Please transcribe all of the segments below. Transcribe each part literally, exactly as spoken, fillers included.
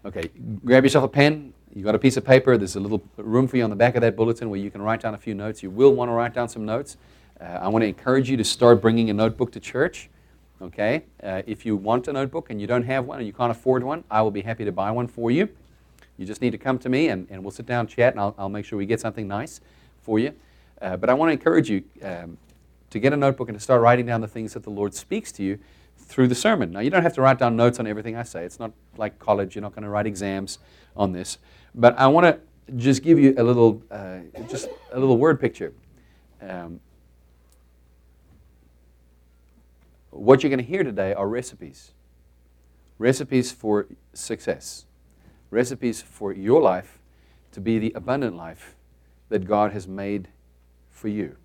Okay, grab yourself a pen. You got a piece of paper. There's a little room for you on the back of that bulletin where you can write down a few notes. You will want to write down some notes. Uh, I want to encourage you to start bringing a notebook to church. Okay, uh, if you want a notebook and you don't have one or you can't afford one, I will be happy to buy one for you. You just need to come to me and, and we'll sit down and chat, and I'll, I'll make sure we get something nice for you. Uh, but I want to encourage you um, to get a notebook and to start writing down the things that the Lord speaks to you through the sermon. Now, you don't have to write down notes on everything I say. It's not like college. You're not going to write exams on this. But I want to just give you a little, uh, just a little word picture. Um, what you're going to hear today are recipes. Recipes for success. Recipes for your life to be the abundant life that God has made for you.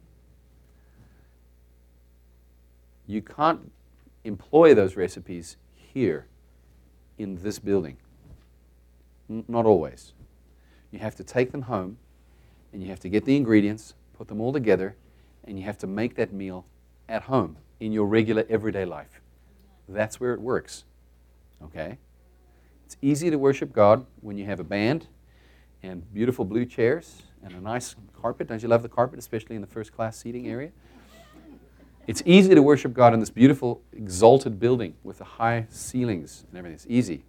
You can't employ those recipes here in this building. N- not always. You have to take them home and you have to get the ingredients, put them all together, and you have to make that meal at home in your regular everyday life. That's where it works. Okay? It's easy to worship God when you have a band and beautiful blue chairs and a nice carpet. Don't you love the carpet, especially in the first class seating area? It's easy to worship God in this beautiful, exalted building with the high ceilings and everything. It's easy.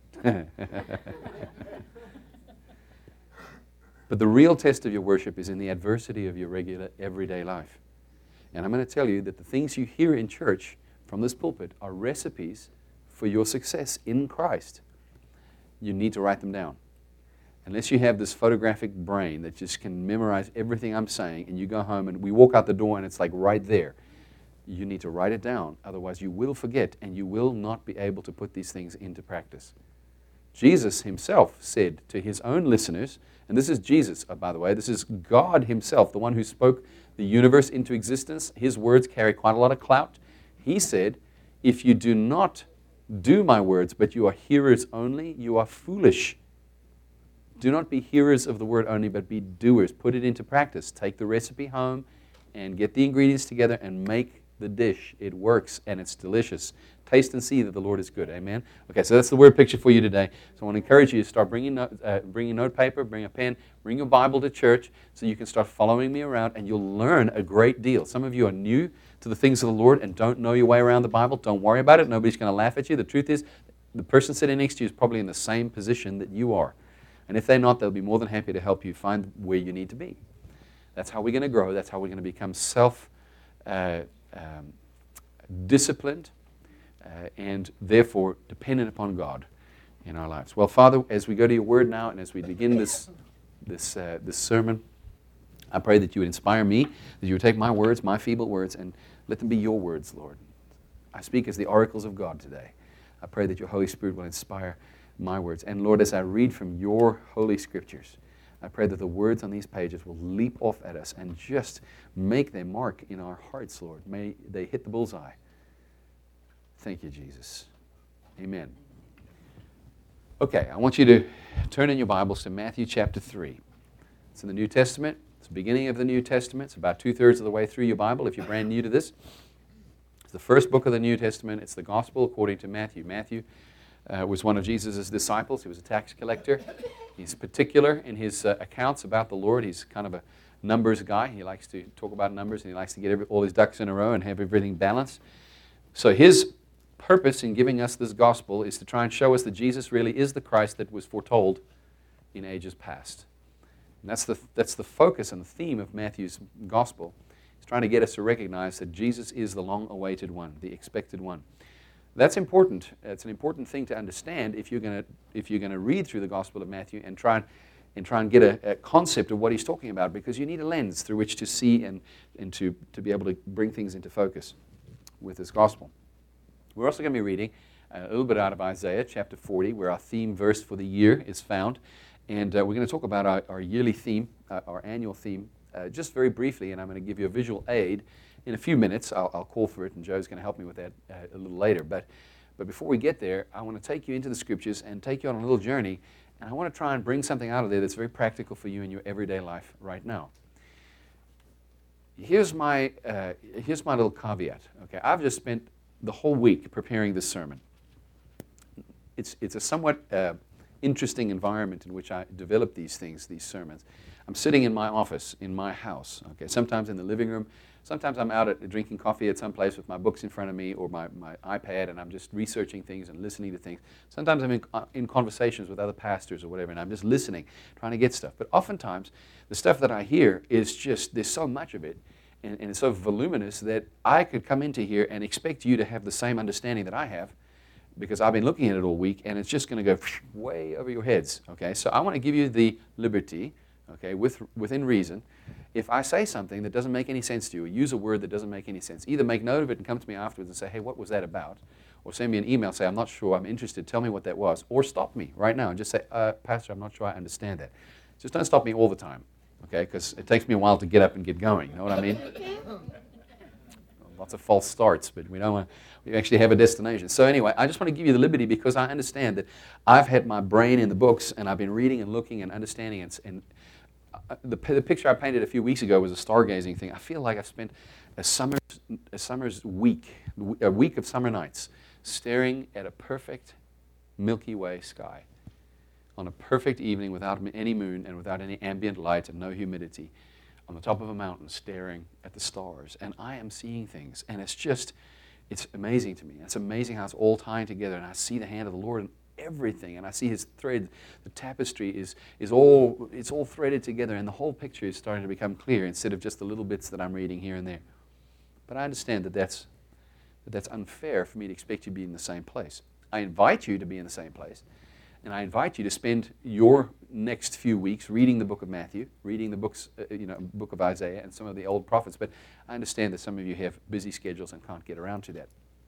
But the real test of your worship is in the adversity of your regular, everyday life. And I'm going to tell you that the things you hear in church from this pulpit are recipes for your success in Christ. You need to write them down. Unless you have this photographic brain that just can memorize everything I'm saying, and you go home and we walk out the door and it's like right there, you need to write it down. Otherwise you will forget and you will not be able to put these things into practice. Jesus himself said to his own listeners, and this is Jesus, oh, by the way, this is God himself, the one who spoke the universe into existence. His words carry quite a lot of clout. He said, if you do not do my words, but you are hearers only, you are foolish. Do not be hearers of the word only, but be doers. Put it into practice. Take the recipe home and get the ingredients together and make the dish. It works and it's delicious. Taste and see that the Lord is good. Amen? Okay, so that's the word picture for you today. So I want to encourage you to start bringing note, uh, bringing note paper, bring a pen, bring your Bible to church so you can start following me around and you'll learn a great deal. Some of you are new to the things of the Lord and don't know your way around the Bible. Don't worry about it. Nobody's going to laugh at you. The truth is, the person sitting next to you is probably in the same position that you are. And if they're not, they'll be more than happy to help you find where you need to be. That's how we're going to grow. That's how we're going to become self uh, um, disciplined uh, and therefore dependent upon God in our lives. Well, Father, as we go to your word now and as we begin this, this, uh, this sermon, I pray that you would inspire me, that you would take my words, my feeble words, and let them be your words, Lord. I speak as the oracles of God today. I pray that your Holy Spirit will inspire my words. And Lord, as I read from your holy scriptures, I pray that the words on these pages will leap off at us and just make their mark in our hearts, Lord. May they hit the bullseye. Thank you, Jesus. Amen. Okay, I want you to turn in your Bibles to Matthew chapter three. It's in the New Testament. It's the beginning of the New Testament. It's about two-thirds of the way through your Bible if you're brand new to this. It's the first book of the New Testament. It's the Gospel according to Matthew. Matthew uh, was one of Jesus' disciples. He was a tax collector. He's particular in his uh, accounts about the Lord. He's kind of a numbers guy. He likes to talk about numbers, and he likes to get every, all his ducks in a row and have everything balanced. So his purpose in giving us this gospel is to try and show us that Jesus really is the Christ that was foretold in ages past. And that's the, that's the focus and the theme of Matthew's gospel. He's trying to get us to recognize that Jesus is the long-awaited one, the expected one. That's important. It's an important thing to understand if you're going to if you're going to read through the Gospel of Matthew and try and, and try and get a, a concept of what he's talking about, because you need a lens through which to see and, and to, to be able to bring things into focus with this gospel. We're also going to be reading a little bit out of Isaiah chapter forty, where our theme verse for the year is found. And uh, we're going to talk about our, our yearly theme, uh, our annual theme, uh, just very briefly, and I'm going to give you a visual aid. In a few minutes, I'll, I'll call for it, and Joe's going to help me with that uh, a little later. But, but before we get there, I want to take you into the Scriptures and take you on a little journey, and I want to try and bring something out of there that's very practical for you in your everyday life right now. Here's my, uh, here's my little caveat. Okay, I've just spent the whole week preparing this sermon. It's, it's a somewhat uh, interesting environment in which I develop these things, these sermons. I'm sitting in my office, in my house, okay, sometimes in the living room. Sometimes I'm out at, drinking coffee at some place with my books in front of me or my, my iPad, and I'm just researching things and listening to things. Sometimes I'm in, uh, in conversations with other pastors or whatever, and I'm just listening, trying to get stuff. But oftentimes, the stuff that I hear is just, there's so much of it, and, and it's so voluminous that I could come into here and expect you to have the same understanding that I have, because I've been looking at it all week, and it's just going to go way over your heads, okay? So I want to give you the liberty, okay, with, within reason. If I say something that doesn't make any sense to you, or use a word that doesn't make any sense, either make note of it and come to me afterwards and say, hey, what was that about? Or send me an email, say, I'm not sure, I'm interested, tell me what that was. Or stop me right now and just say, uh, Pastor, I'm not sure I understand that. Just don't stop me all the time, okay, because it takes me a while to get up and get going, you know what I mean? Lots of false starts, but we don't want, we actually have a destination. So anyway, I just want to give you the liberty because I understand that I've had my brain in the books and I've been reading and looking and understanding and, and The, the picture I painted a few weeks ago was a stargazing thing. I feel like I've spent a summer's, a summer's week, a week of summer nights, staring at a perfect Milky Way sky on a perfect evening without any moon and without any ambient light and no humidity, on the top of a mountain staring at the stars. And I am seeing things, and it's just, it's amazing to me. It's amazing how it's all tying together, and I see the hand of the Lord in everything, and I see his thread. The tapestry is is all it's all threaded together, and the whole picture is starting to become clear instead of just the little bits that I'm reading here and there. But I understand that that's that that's unfair for me to expect you to be in the same place. I invite you to be in the same place, and I invite you to spend your next few weeks reading the book of Matthew, reading the books, uh, you know, book of Isaiah, and some of the old prophets. But I understand that some of you have busy schedules and can't get around to that.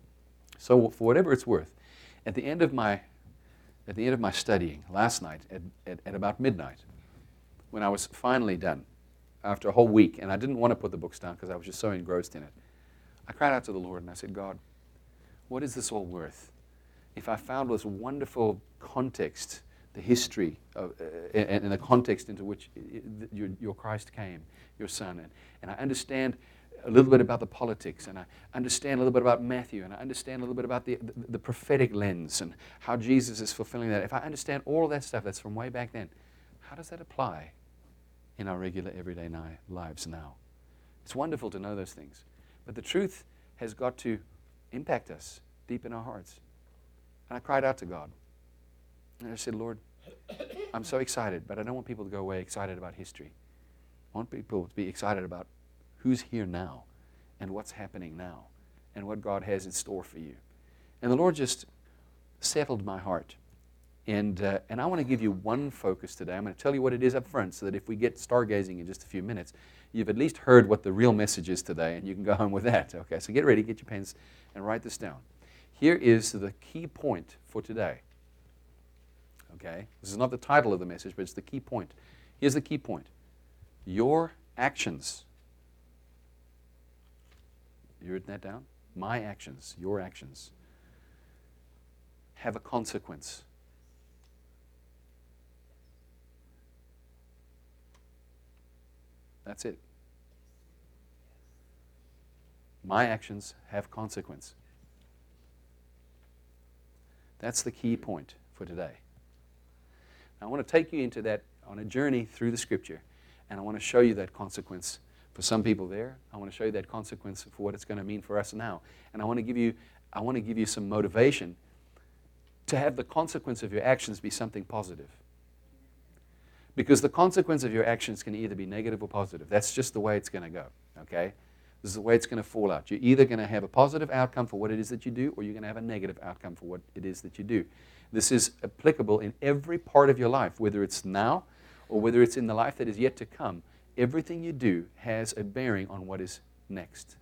So, for whatever it's worth, at the end of my At the end of my studying last night at, at, at about midnight, when I was finally done, after a whole week, and I didn't want to put the books down because I was just so engrossed in it, I cried out to the Lord and I said, God, what is this all worth? If I found this wonderful context, the history of, uh, and, and the context into which it, it, your, your Christ came, your Son, and, and I understand a little bit about the politics, and I understand a little bit about Matthew, and I understand a little bit about the, the, the prophetic lens and how Jesus is fulfilling that. If I understand all of that stuff that's from way back then, how does that apply in our regular everyday ni- lives now? It's wonderful to know those things, but the truth has got to impact us deep in our hearts. And I cried out to God, and I said, Lord, I'm so excited, but I don't want people to go away excited about history. I want people to be excited about who's here now and what's happening now and what God has in store for you. And the Lord just settled my heart. And, uh, and I want to give you one focus today. I'm going to tell you what it is up front so that if we get stargazing in just a few minutes, you've at least heard what the real message is today and you can go home with that. Okay, so get ready, get your pens, and write this down. Here is the key point for today. Okay, this is not the title of the message, but it's the key point. Here's the key point. Your actions. You written that down? My actions, your actions, have a consequence. That's it. My actions have consequence. That's the key point for today. Now, I want to take you into that on a journey through the Scripture, and I want to show you that consequence for some people there. I want to show you that consequence for what it's going to mean for us now. And I want to give you, I want to give you some motivation to have the consequence of your actions be something positive. Because the consequence of your actions can either be negative or positive. That's just the way it's going to go, okay? This is the way it's going to fall out. You're either going to have a positive outcome for what it is that you do, or you're going to have a negative outcome for what it is that you do. This is applicable in every part of your life, whether it's now or whether it's in the life that is yet to come. Everything you do has a bearing on what is next.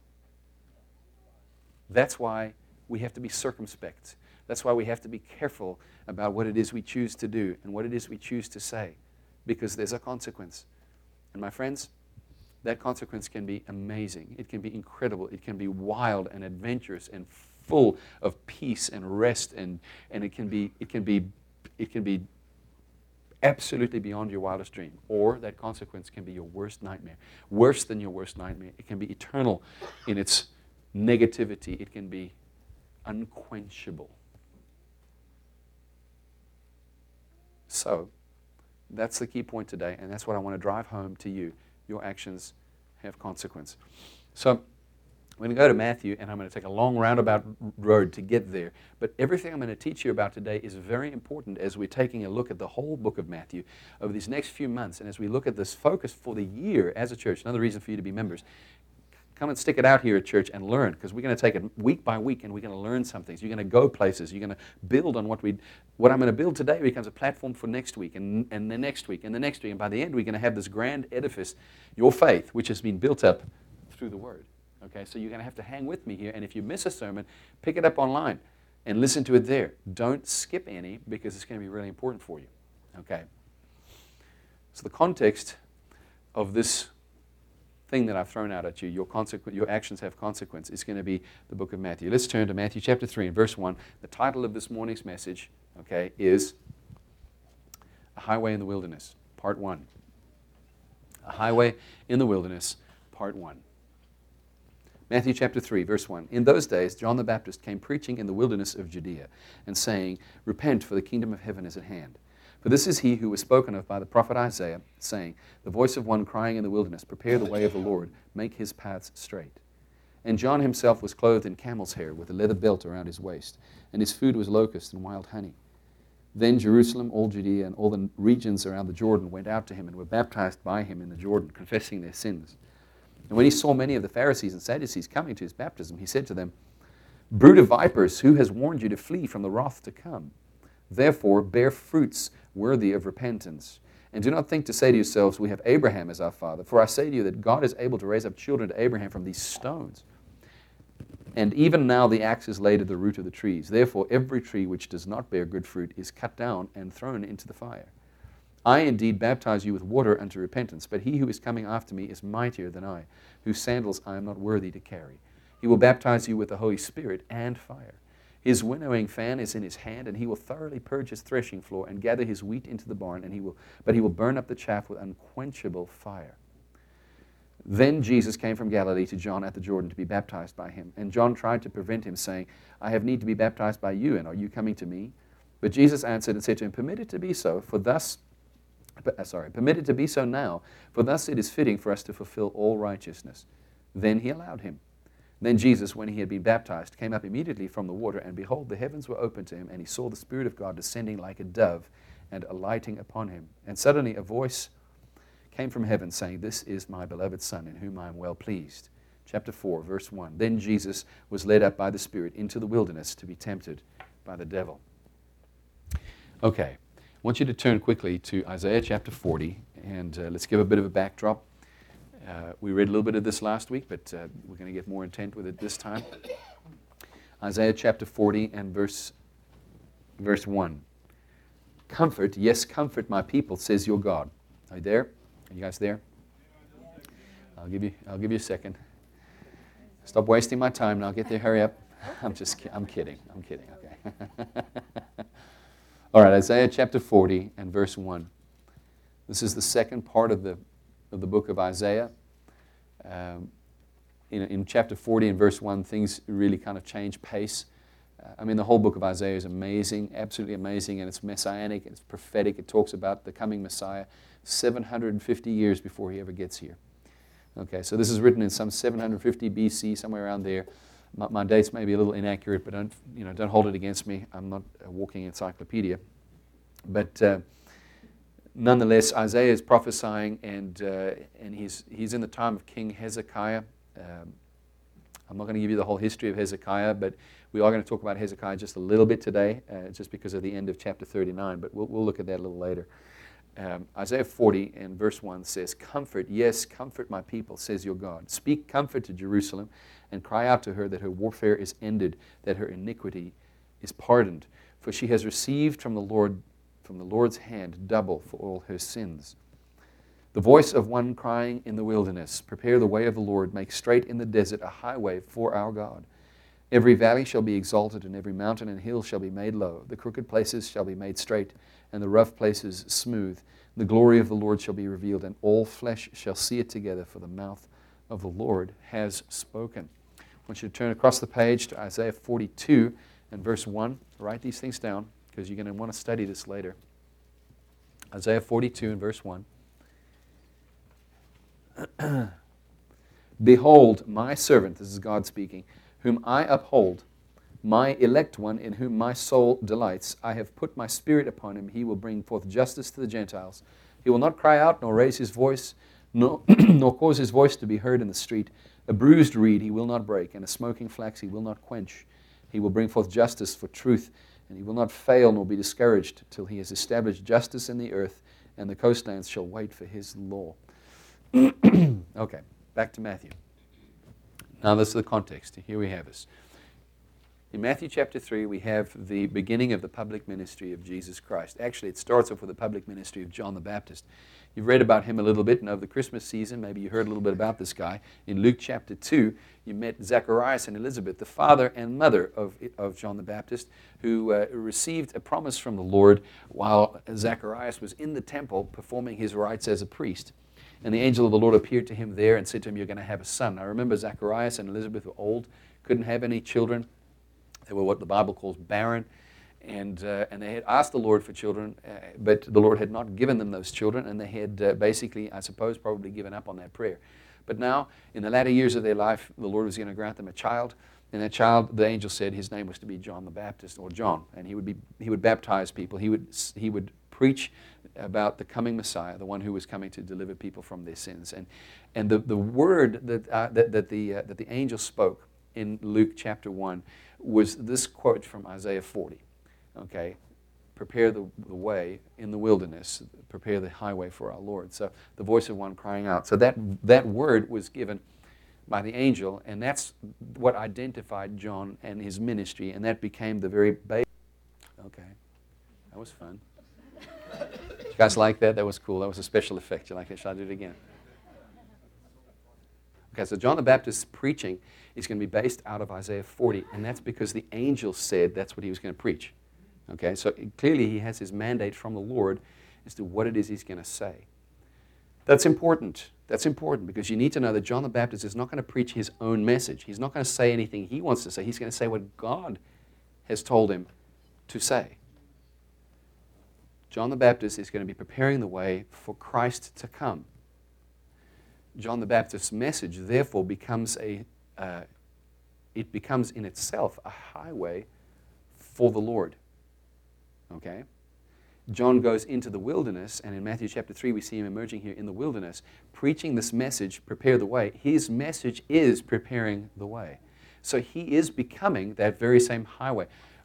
That's why we have to be circumspect. That's why we have to be careful about what it is we choose to do and what it is we choose to say, because there's a consequence. And my friends, that consequence can be amazing. It can be incredible. It can be wild and adventurous and full of peace and rest, and, and it can be it can be it can be absolutely beyond your wildest dream. Or that consequence can be your worst nightmare. Worse than your worst nightmare. It can be eternal in its negativity. It can be unquenchable. so. That's the key point today, and that's what I want to drive home to you. Your actions have consequence. So we're going to go to Matthew, and I'm going to take a long roundabout road to get there. But everything I'm going to teach you about today is very important as we're taking a look at the whole book of Matthew over these next few months. And as we look at this focus for the year as a church, another reason for you to be members, come and stick it out here at church and learn, because we're going to take it week by week and we're going to learn some things. You're going to go places. You're going to build on what we, what I'm going to build today becomes a platform for next week and, and the next week and the next week. And by the end, we're going to have this grand edifice, your faith, which has been built up through the Word. Okay, so you're going to have to hang with me here. And if you miss a sermon, pick it up online and listen to it there. Don't skip any, because it's going to be really important for you. Okay. So the context of this thing that I've thrown out at you, your consequ- your actions have consequence, is going to be the book of Matthew. Let's turn to Matthew chapter three and verse one. The title of this morning's message, okay, is A Highway in the Wilderness, part one. A Highway in the Wilderness, part one. Matthew chapter three, verse one. In those days, John the Baptist came preaching in the wilderness of Judea and saying, Repent, for the kingdom of heaven is at hand. For this is he who was spoken of by the prophet Isaiah, saying, The voice of one crying in the wilderness, Prepare the way of the Lord, make his paths straight. And John himself was clothed in camel's hair, with a leather belt around his waist, and his food was locust and wild honey. Then Jerusalem, all Judea, and all the regions around the Jordan went out to him and were baptized by him in the Jordan, confessing their sins. And when he saw many of the Pharisees and Sadducees coming to his baptism, he said to them, Brood of vipers, who has warned you to flee from the wrath to come? Therefore, bear fruits worthy of repentance. And do not think to say to yourselves, We have Abraham as our father. For I say to you that God is able to raise up children to Abraham from these stones. And even now the axe is laid at the root of the trees. Therefore, every tree which does not bear good fruit is cut down and thrown into the fire. I indeed baptize you with water unto repentance, but he who is coming after me is mightier than I, whose sandals I am not worthy to carry. He will baptize you with the Holy Spirit and fire. His winnowing fan is in his hand, and he will thoroughly purge his threshing floor and gather his wheat into the barn, and he will, but he will burn up the chaff with unquenchable fire. Then Jesus came from Galilee to John at the Jordan to be baptized by him. And John tried to prevent him, saying, I have need to be baptized by you, and are you coming to me? But Jesus answered and said to him, Permit it to be so, for thus Sorry, permit it to be so now, for thus it is fitting for us to fulfill all righteousness. Then he allowed him. Then Jesus, when he had been baptized, came up immediately from the water, and behold, the heavens were opened to him, and he saw the Spirit of God descending like a dove and alighting upon him. And suddenly a voice came from heaven, saying, This is my beloved Son, in whom I am well pleased. Chapter four, verse one. Then Jesus was led up by the Spirit into the wilderness to be tempted by the devil. Okay. I want you to turn quickly to Isaiah chapter forty, and uh, let's give a bit of a backdrop. Uh, we read a little bit of this last week, but uh, we're going to get more intent with it this time. Isaiah chapter forty and verse, verse one. Comfort, yes, comfort my people, says your God. Are you there? Are you guys there? I'll give you, I'll give you a second. Stop wasting my time now. Get there, hurry up. I'm just, I'm kidding. I'm kidding, okay. All right, Isaiah chapter forty and verse one. This is the second part of the of the book of Isaiah. Um, in, in chapter forty and verse one, things really kind of change pace. Uh, I mean, the whole book of Isaiah is amazing, absolutely amazing, and it's messianic, it's prophetic. It talks about the coming Messiah seven hundred fifty years before he ever gets here. Okay, so this is written in some seven hundred fifty B C, somewhere around there. My, my dates may be a little inaccurate, but don't, you know, don't hold it against me. I'm not a walking encyclopedia. But uh, nonetheless, Isaiah is prophesying, and uh, and he's he's in the time of King Hezekiah. Um, I'm not going to give you the whole history of Hezekiah, but we are going to talk about Hezekiah just a little bit today, uh, just because of the end of chapter thirty-nine. But we'll we'll look at that a little later. Um, Isaiah forty and verse one says, Comfort, yes, comfort my people, says your God. Speak comfort to Jerusalem, and cry out to her that her warfare is ended, that her iniquity is pardoned. For she has received from the Lord, from the Lord's hand double for all her sins. The voice of one crying in the wilderness, Prepare the way of the Lord, make straight in the desert a highway for our God. Every valley shall be exalted, and every mountain and hill shall be made low. The crooked places shall be made straight, and the rough places smooth. The glory of the Lord shall be revealed, and all flesh shall see it together, for the mouth of the Lord has spoken. I want you to turn across the page to Isaiah forty-two and verse one. Write these things down, because you're going to want to study this later. Isaiah forty-two and verse one. Behold, my servant, this is God speaking, whom I uphold, my elect one in whom my soul delights. I have put my spirit upon him. He will bring forth justice to the Gentiles. He will not cry out, nor raise his voice, nor, nor cause his voice to be heard in the street. A bruised reed he will not break, and a smoking flax he will not quench. He will bring forth justice for truth, and he will not fail nor be discouraged till he has established justice in the earth, and the coastlands shall wait for his law. Okay, back to Matthew. Now this is the context. Here we have this. In Matthew chapter three, we have the beginning of the public ministry of Jesus Christ. Actually, it starts off with the public ministry of John the Baptist. You've read about him a little bit, and over the Christmas season, maybe you heard a little bit about this guy. In Luke chapter two, you met Zacharias and Elizabeth, the father and mother of, of John the Baptist, who uh, received a promise from the Lord while Zacharias was in the temple performing his rites as a priest. And the angel of the Lord appeared to him there and said to him, you're going to have a son. Now remember, Zacharias and Elizabeth were old, couldn't have any children. They were what the Bible calls barren. And, uh, and they had asked the Lord for children, uh, but the Lord had not given them those children, and they had uh, basically, I suppose, probably given up on that prayer. But now, in the latter years of their life, the Lord was going to grant them a child, and that child, the angel said, his name was to be John the Baptist, or John, and he would be he would baptize people. He would he would preach about the coming Messiah, the one who was coming to deliver people from their sins. And and the, the word that uh, that, that the uh, that the angel spoke in Luke chapter one was this quote from Isaiah forty. Okay, prepare the, the way in the wilderness, prepare the highway for our Lord. So the voice of one crying out. So that that word was given by the angel, and that's what identified John and his ministry, and that became the very base. Okay, that was fun. You guys like that? That was cool. That was a special effect. You like it? Shall I do it again? Okay, so John the Baptist's preaching is going to be based out of Isaiah forty, and that's because the angel said that's what he was going to preach. Okay, so clearly he has his mandate from the Lord as to what it is he's going to say. That's important. That's important because you need to know that John the Baptist is not going to preach his own message. He's not going to say anything he wants to say. He's going to say what God has told him to say. John the Baptist is going to be preparing the way for Christ to come. John the Baptist's message, therefore, becomes a, uh, it becomes in itself a highway for the Lord. Okay? John goes into the wilderness, and in Matthew chapter three, we see him emerging here in the wilderness, preaching this message, prepare the way. His message is preparing the way. So he is becoming that very same highway.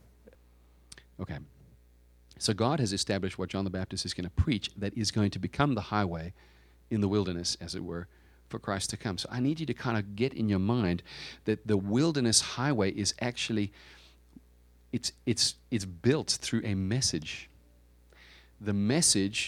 Okay. So God has established what John the Baptist is going to preach that is going to become the highway in the wilderness, as it were, for Christ to come. So I need you to kind of get in your mind that the wilderness highway is actually, it's, it's, it's built through a message. The message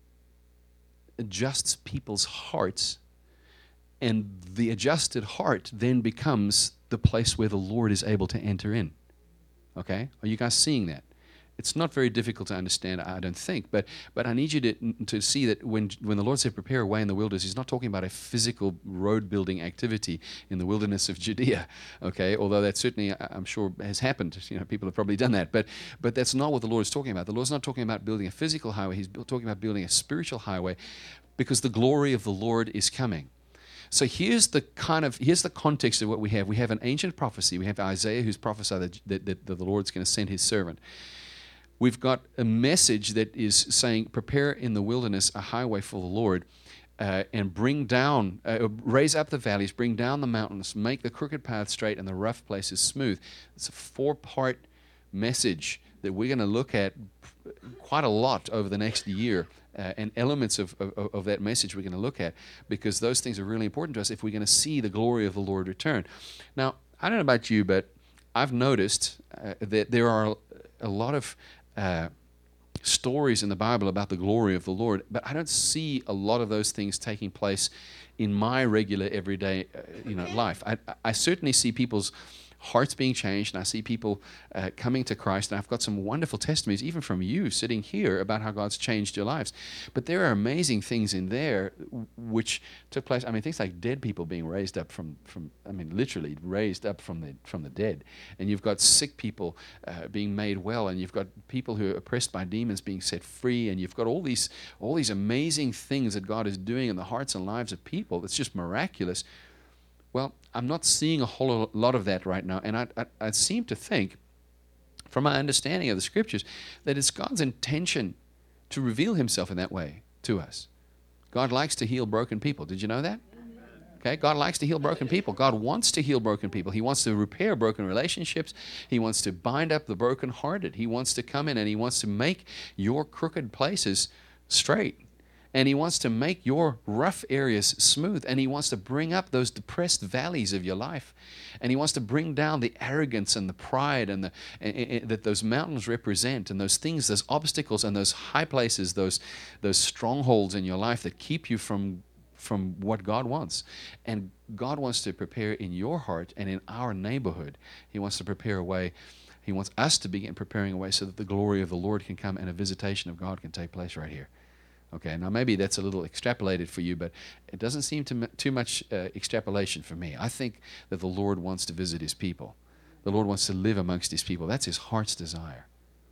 adjusts people's hearts, and the adjusted heart then becomes the place where the Lord is able to enter in. Okay? Are you guys seeing that? It's not very difficult to understand, I don't think, but but I need you to to see that when when the Lord said prepare a way in the wilderness, he's not talking about a physical road building activity in the wilderness of Judea, okay? Although that certainly, I'm sure, has happened. You know, people have probably done that, but but that's not what the Lord is talking about. The Lord's not talking about building a physical highway. He's talking about building a spiritual highway, because the glory of the Lord is coming. So here's the kind of here's the context of what we have. We have an ancient prophecy. We have Isaiah, who's prophesied that, that, that the Lord's going to send his servant. We've got a message that is saying, prepare in the wilderness a highway for the Lord, uh, and bring down, uh, raise up the valleys, bring down the mountains, make the crooked path straight and the rough places smooth. It's a four-part message that we're going to look at quite a lot over the next year, uh, and elements of, of, of that message we're going to look at, because those things are really important to us if we're going to see the glory of the Lord return. Now, I don't know about you, but I've noticed uh, that there are a lot of Uh, stories in the Bible about the glory of the Lord, but I don't see a lot of those things taking place in my regular everyday uh, you know life. I, I certainly see people's hearts being changed, and I see people uh, coming to Christ, and I've got some wonderful testimonies, even from you sitting here, about how God's changed your lives. But there are amazing things in there which took place. I mean, things like dead people being raised up from, from I mean, literally raised up from the from the dead. And you've got sick people uh, being made well, and you've got people who are oppressed by demons being set free, and you've got all these all these amazing things that God is doing in the hearts and lives of people. It's just miraculous. Well, I'm not seeing a whole lot of that right now, and I, I, I seem to think, from my understanding of the Scriptures, that it's God's intention to reveal himself in that way to us. God likes to heal broken people. Did you know that? Okay, God likes to heal broken people. God wants to heal broken people. He wants to repair broken relationships. He wants to bind up the brokenhearted. He wants to come in and he wants to make your crooked places straight. And he wants to make your rough areas smooth. And he wants to bring up those depressed valleys of your life. And he wants to bring down the arrogance and the pride and the and, and, that those mountains represent, and those things, those obstacles and those high places, those those strongholds in your life that keep you from from what God wants. And God wants to prepare in your heart and in our neighborhood. He wants to prepare a way. He wants us to begin preparing a way so that the glory of the Lord can come and a visitation of God can take place right here. Okay, now maybe that's a little extrapolated for you, but it doesn't seem to m- too much uh, extrapolation for me. I think that the Lord wants to visit his people. The Lord wants to live amongst his people. That's his heart's desire.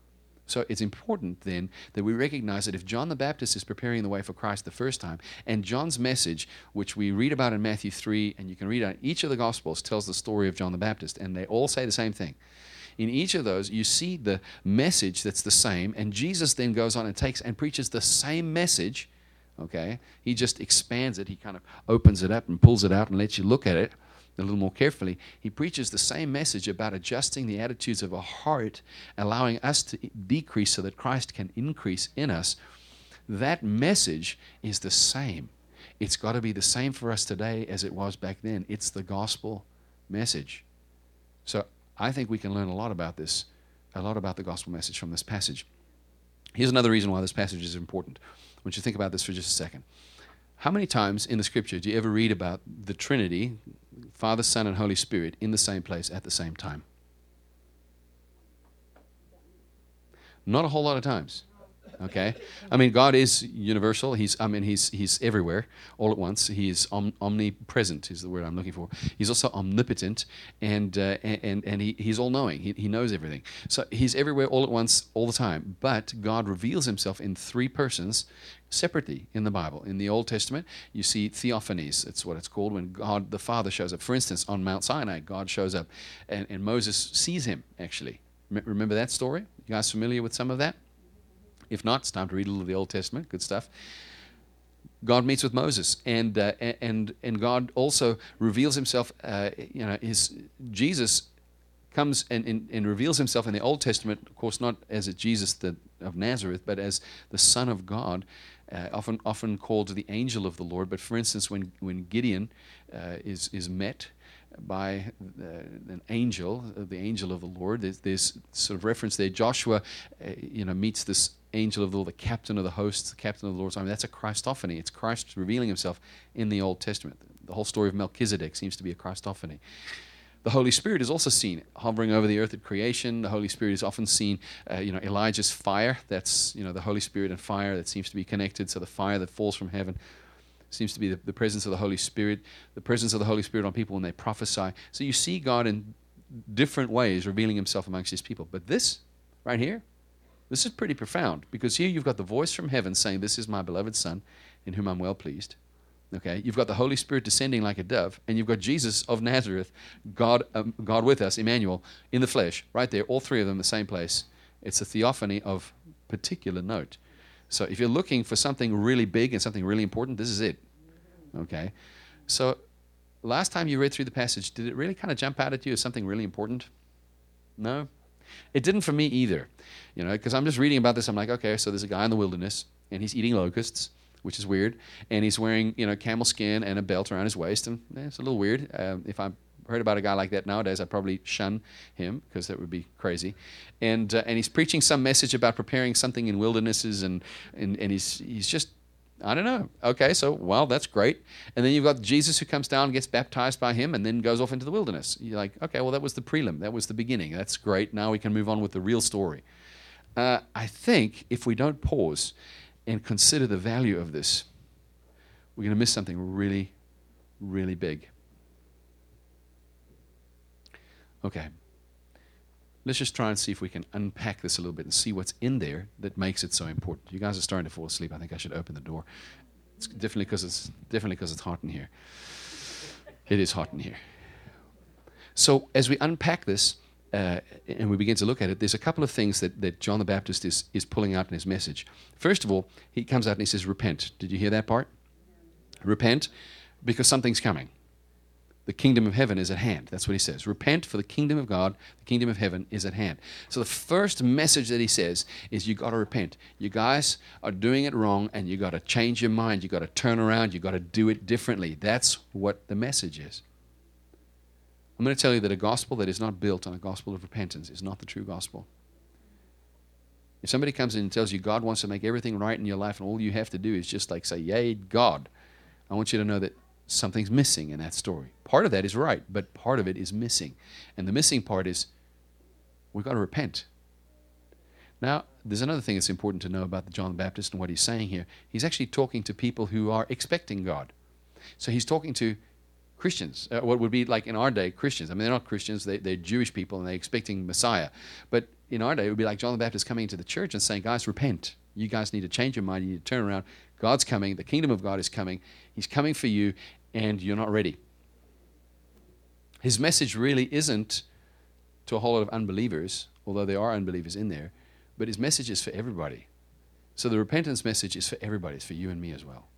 So it's important then that we recognize that if John the Baptist is preparing the way for Christ the first time, and John's message, which we read about in Matthew three, and you can read on each of the Gospels, tells the story of John the Baptist, and they all say the same thing. In each of those, you see the message that's the same, and Jesus then goes on and takes and preaches the same message, okay? He just expands it. He kind of opens it up and pulls it out and lets you look at it a little more carefully. He preaches the same message about adjusting the attitudes of our heart, allowing us to decrease so that Christ can increase in us. That message is the same. It's got to be the same for us today as it was back then. It's the gospel message. So I think we can learn a lot about this, a lot about the gospel message from this passage. Here's another reason why this passage is important. I want you to think about this for just a second. How many times in the Scripture do you ever read about the Trinity, Father, Son, and Holy Spirit, in the same place at the same time? Not a whole lot of times. Okay, I mean, God is universal. He's, I mean, he's he's everywhere, all at once. He is om- omnipresent, is the word I'm looking for. He's also omnipotent, and uh, and and he, he's all-knowing. He he knows everything. So he's everywhere, all at once, all the time. But God reveals himself in three persons, separately in the Bible. In the Old Testament, you see theophanies. That's what it's called when God the Father shows up. For instance, on Mount Sinai, God shows up, and, and Moses sees him. Actually, remember that story? You guys familiar with some of that? If not, it's time to read a little of the Old Testament. Good stuff. God meets with Moses, and uh, and and God also reveals himself. Uh, you know, his Jesus comes and, and, and reveals himself in the Old Testament, of course, not as a Jesus the, of Nazareth, but as the Son of God, uh, often often called the angel of the Lord. But for instance, when when Gideon uh, is is met by uh, an angel, uh, the angel of the Lord, there's, there's sort of reference there. Joshua, uh, you know, meets this angel of the Lord, the captain of the hosts, the captain of the Lord's army. That's a Christophany. It's Christ revealing himself in the Old Testament. The whole story of Melchizedek seems to be a Christophany. The Holy Spirit is also seen hovering over the earth at creation. The Holy Spirit is often seen, uh, you know, Elijah's fire. That's, you know, the Holy Spirit and fire that seems to be connected. So the fire that falls from heaven seems to be the, the presence of the Holy Spirit, the presence of the Holy Spirit on people when they prophesy. So you see God in different ways revealing himself amongst his people. But this, right here, this is pretty profound, because here you've got the voice from heaven saying, "This is my beloved Son, in whom I'm well pleased." Okay, you've got the Holy Spirit descending like a dove, and you've got Jesus of Nazareth, God, um, God with us, Emmanuel, in the flesh, right there, all three of them in the same place. It's a theophany of particular note. So if you're looking for something really big and something really important, this is it. Okay, so last time you read through the passage, did it really kind of jump out at you as something really important? No? It didn't for me either, you know, because I'm just reading about this. I'm like, okay, so there's a guy in the wilderness, and he's eating locusts, which is weird, and he's wearing, you know, camel skin and a belt around his waist, and eh, it's a little weird. Um, if I heard about a guy like that nowadays, I'd probably shun him, because that would be crazy. And uh, and he's preaching some message about preparing something in wildernesses, and and, and he's he's just I don't know. Okay, so, well, that's great. And then you've got Jesus who comes down, gets baptized by him, and then goes off into the wilderness. You're like, okay, well, that was the prelim. That was the beginning. That's great. Now we can move on with the real story. Uh, I think if we don't pause and consider the value of this, we're going to miss something really, really big. Okay. Let's just try and see if we can unpack this a little bit and see what's in there that makes it so important. You guys are starting to fall asleep. I think I should open the door. It's definitely because it's definitely because it's hot in here. It is hot in here. So as we unpack this uh, and we begin to look at it, there's a couple of things that, that John the Baptist is, is pulling out in his message. First of all, he comes out and he says, repent. Did you hear that part? Repent because something's coming. The kingdom of heaven is at hand. That's what he says. Repent, for the kingdom of God, the kingdom of heaven is at hand. So the first message that he says is you got to repent. You guys are doing it wrong, and you got to change your mind. You got to turn around. You got to do it differently. That's what the message is. I'm going to tell you that a gospel that is not built on a gospel of repentance is not the true gospel. If somebody comes in and tells you God wants to make everything right in your life, and all you have to do is just like say, yay, God, I want you to know that something's missing in that story. Part of that is right, but part of it is missing. And the missing part is we've got to repent. Now, there's another thing that's important to know about the John the Baptist and what he's saying here. He's actually talking to people who are expecting God. So he's talking to Christians, uh, what would be like in our day, Christians. I mean, they're not Christians, they, they're Jewish people, and they're expecting Messiah. But in our day, it would be like John the Baptist coming into the church and saying, guys, repent. You guys need to change your mind. You need to turn around. God's coming. The kingdom of God is coming. He's coming for you, and you're not ready. His message really isn't to a whole lot of unbelievers, although there are unbelievers in there, but his message is for everybody. So the repentance message is for everybody. It's for you and me as well.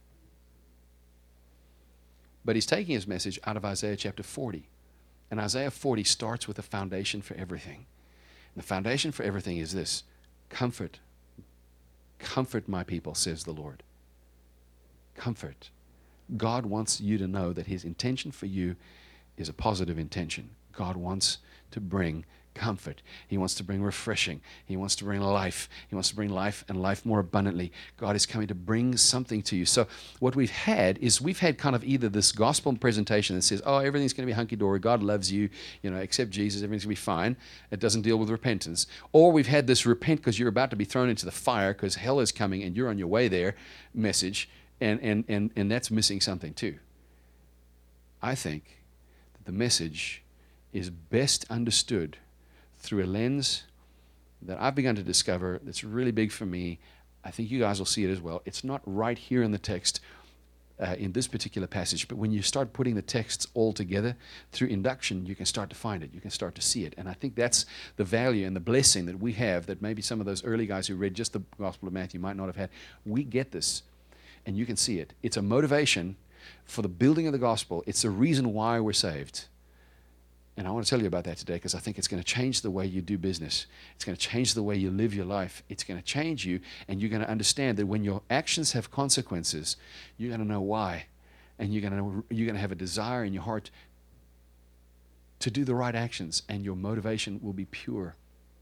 But he's taking his message out of Isaiah chapter forty. And Isaiah forty starts with a foundation for everything. And the foundation for everything is this: comfort. Comfort my people, says the Lord. Comfort. God wants you to know that his intention for you is a positive intention. God wants to bring comfort. He wants to bring refreshing. He wants to bring life. He wants to bring life and life more abundantly. God is coming to bring something to you. So what we've had is we've had kind of either this gospel presentation that says, oh, everything's going to be hunky-dory. God loves you. You know, accept Jesus. Everything's going to be fine. It doesn't deal with repentance. Or we've had this repent because you're about to be thrown into the fire because hell is coming and you're on your way there message. And, and, and, and that's missing something too. I think that the message is best understood through a lens that I've begun to discover that's really big for me. I think you guys will see it as well. It's not right here in the text uh, in this particular passage, but when you start putting the texts all together through induction, you can start to find it. You can start to see it. And I think that's the value and the blessing that we have that maybe some of those early guys who read just the Gospel of Matthew might not have had. We get this. And you can see it. It's a motivation for the building of the gospel. It's the reason why we're saved. And I want to tell you about that today because I think it's going to change the way you do business. It's going to change the way you live your life. It's going to change you, and you're going to understand that when your actions have consequences, you're going to know why. And you're going to, you're going to have a desire in your heart to do the right actions, and your motivation will be pure.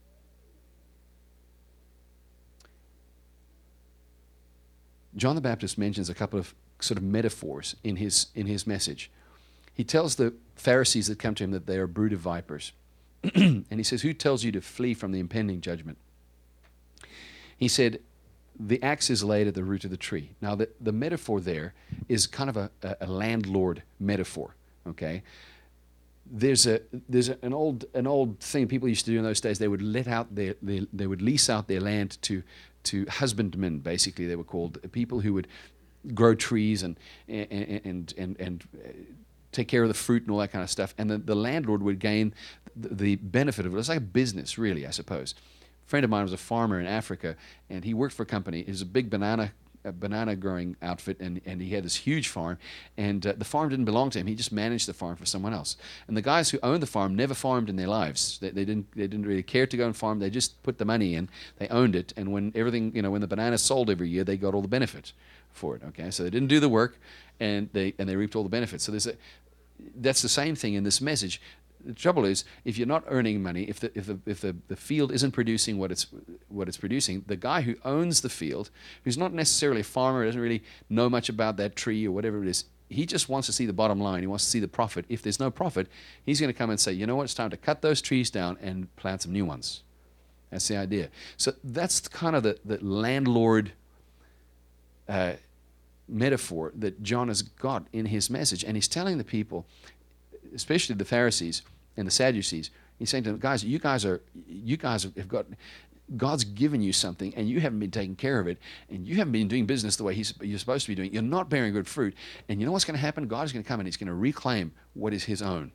John the Baptist mentions a couple of sort of metaphors in his in his message. He tells the Pharisees that come to him that they are a brood of vipers. And he says, who tells you to flee from the impending judgment? He said, the axe is laid at the root of the tree. Now, the, the metaphor there is kind of a, a, a landlord metaphor, okay? There's a there's a, an old an old thing people used to do in those days. They would let out their, their they would lease out their land to to husbandmen. Basically, they were called people who would grow trees and and and and, and take care of the fruit and all that kind of stuff. And the, the landlord would gain the, the benefit of it. It's like a business, really, I suppose. A friend of mine was a farmer in Africa, and he worked for a company. It was a big banana a banana growing outfit, and, and he had this huge farm, and uh, the farm didn't belong to him. He just managed the farm for someone else. And the guys who owned the farm never farmed in their lives. They, they didn't they didn't really care to go and farm. They just put the money in. They owned it, and when everything, you know, when the bananas sold every year, they got all the benefit for it. Okay, so they didn't do the work, and they and they reaped all the benefits. So there's a that's the same thing in this message. the trouble is, if you're not earning money, if the if the if the, the field isn't producing what it's what it's producing, the guy who owns the field, who's not necessarily a farmer, doesn't really know much about that tree or whatever it is, he just wants to see the bottom line. He wants to see the profit. If there's no profit, he's going to come and say, you know what, it's time to cut those trees down and plant some new ones. That's the idea. So that's kind of the, the landlord uh, metaphor that John has got in his message. And he's telling the people, especially the Pharisees and the Sadducees, he's saying to them, guys, you guys are, you guys have got, God's given you something and you haven't been taking care of it, and you haven't been doing business the way he's, you're supposed to be doing. You're not bearing good fruit. And you know what's going to happen? God is going to come and he's going to reclaim what is his own.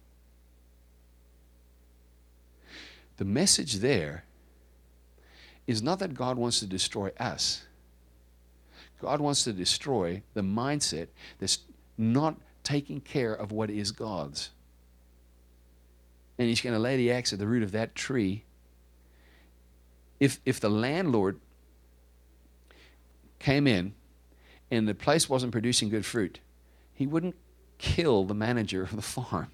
The message there is not that God wants to destroy us. God wants to destroy the mindset that's not taking care of what is God's. And he's going to lay the axe at the root of that tree. If if the landlord came in and the place wasn't producing good fruit, he wouldn't kill the manager of the farm.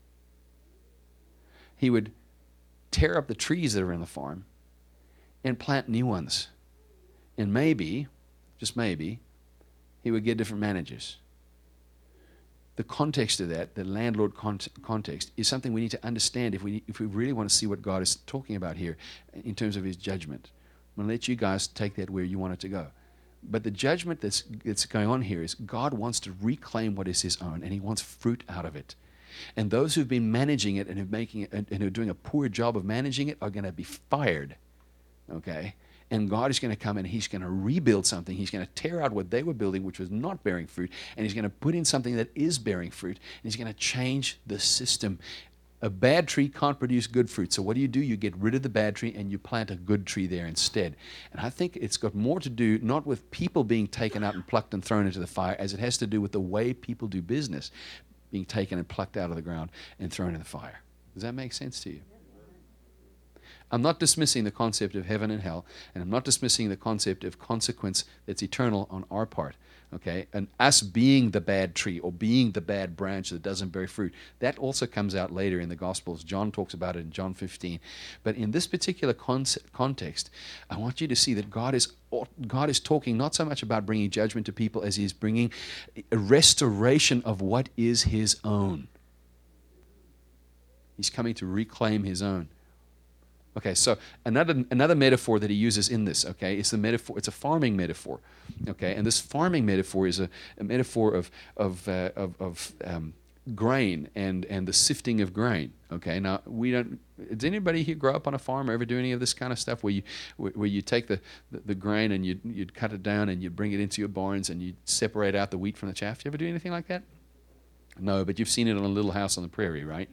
He would tear up the trees that are in the farm and plant new ones. And maybe, just maybe, he would get different managers. The context of that, the landlord cont- context, is something we need to understand if we if we really want to see what God is talking about here in terms of his judgment. I'm going to let you guys take that where you want it to go. But the judgment that's, that's going on here is God wants to reclaim what is his own, and he wants fruit out of it. And those who've been managing it and are making it and, and are doing a poor job of managing it are going to be fired. Okay? And God is going to come and he's going to rebuild something. He's going to tear out what they were building, which was not bearing fruit, and he's going to put in something that is bearing fruit, and he's going to change the system. A bad tree can't produce good fruit. So what do you do? You get rid of the bad tree and you plant a good tree there instead. And I think it's got more to do not with people being taken out and plucked and thrown into the fire, as it has to do with the way people do business being taken and plucked out of the ground and thrown in the fire. Does that make sense to you? I'm not dismissing the concept of heaven and hell, and I'm not dismissing the concept of consequence that's eternal on our part, okay? And us being the bad tree or being the bad branch that doesn't bear fruit, that also comes out later in the Gospels. John talks about it in John fifteen. But in this particular concept, context, I want you to see that God is God is talking not so much about bringing judgment to people as he is bringing a restoration of what is his own. He's coming to reclaim his own. Okay, so another another metaphor that he uses in this, okay, is the metaphor. It's a farming metaphor, okay, and this farming metaphor is a, a metaphor of of uh, of, of um, grain and and the sifting of grain. Okay, now we don't. Did anybody here grow up on a farm or ever do any of this kind of stuff where you where, where you take the, the, the grain and you you'd cut it down and you bring it into your barns and you separate out the wheat from the chaff? Do you ever do anything like that? No, but you've seen it on a Little House on the Prairie, right?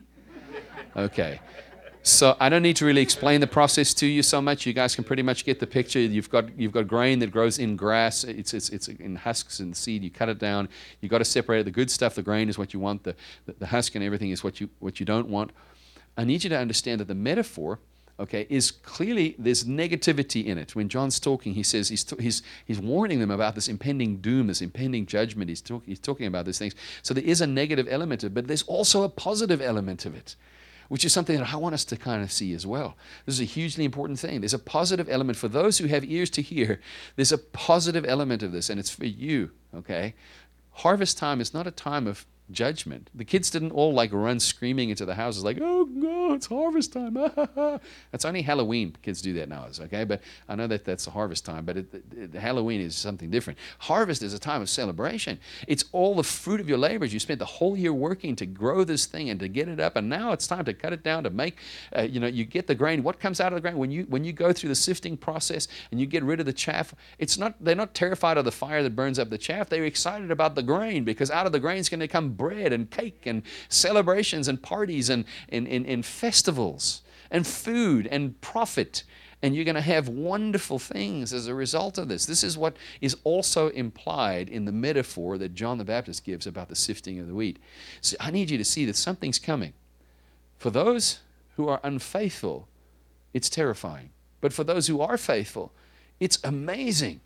Okay. So I don't need to really explain the process to you so much. You guys can pretty much get the picture. You've got you've got grain that grows in grass. It's it's it's in husks and seed. You cut it down. You got to separate the good stuff. The grain is what you want. The, the the husk and everything is what you what you don't want. I need you to understand that the metaphor, okay, is clearly there's negativity in it. When John's talking, he says he's he's he's warning them about this impending doom, this impending judgment. He's talking he's talking about these things. So there is a negative element of it, but there's also a positive element of it, which is something that I want us to kind of see as well. This is a hugely important thing. There's a positive element. For those who have ears to hear, there's a positive element of this, and it's for you, okay? Harvest time is not a time of judgment. The kids didn't all like run screaming into the houses like, oh, no, it's harvest time. That's only Halloween. Kids do that nowadays, okay? But I know that that's the harvest time, but it, it, Halloween is something different. Harvest is a time of celebration. It's all the fruit of your labors. You spent the whole year working to grow this thing and to get it up, and now it's time to cut it down to make, uh, you know, you get the grain. What comes out of the grain? When you when you go through the sifting process and you get rid of the chaff, it's not, they're not terrified of the fire that burns up the chaff. They're excited about the grain, because out of the grain is going to come bread and cake and celebrations and parties and, and, and, and festivals and food and profit. And you're going to have wonderful things as a result of this. This is what is also implied in the metaphor that John the Baptist gives about the sifting of the wheat. So I need you to see that something's coming. For those who are unfaithful, it's terrifying. But for those who are faithful, it's amazing.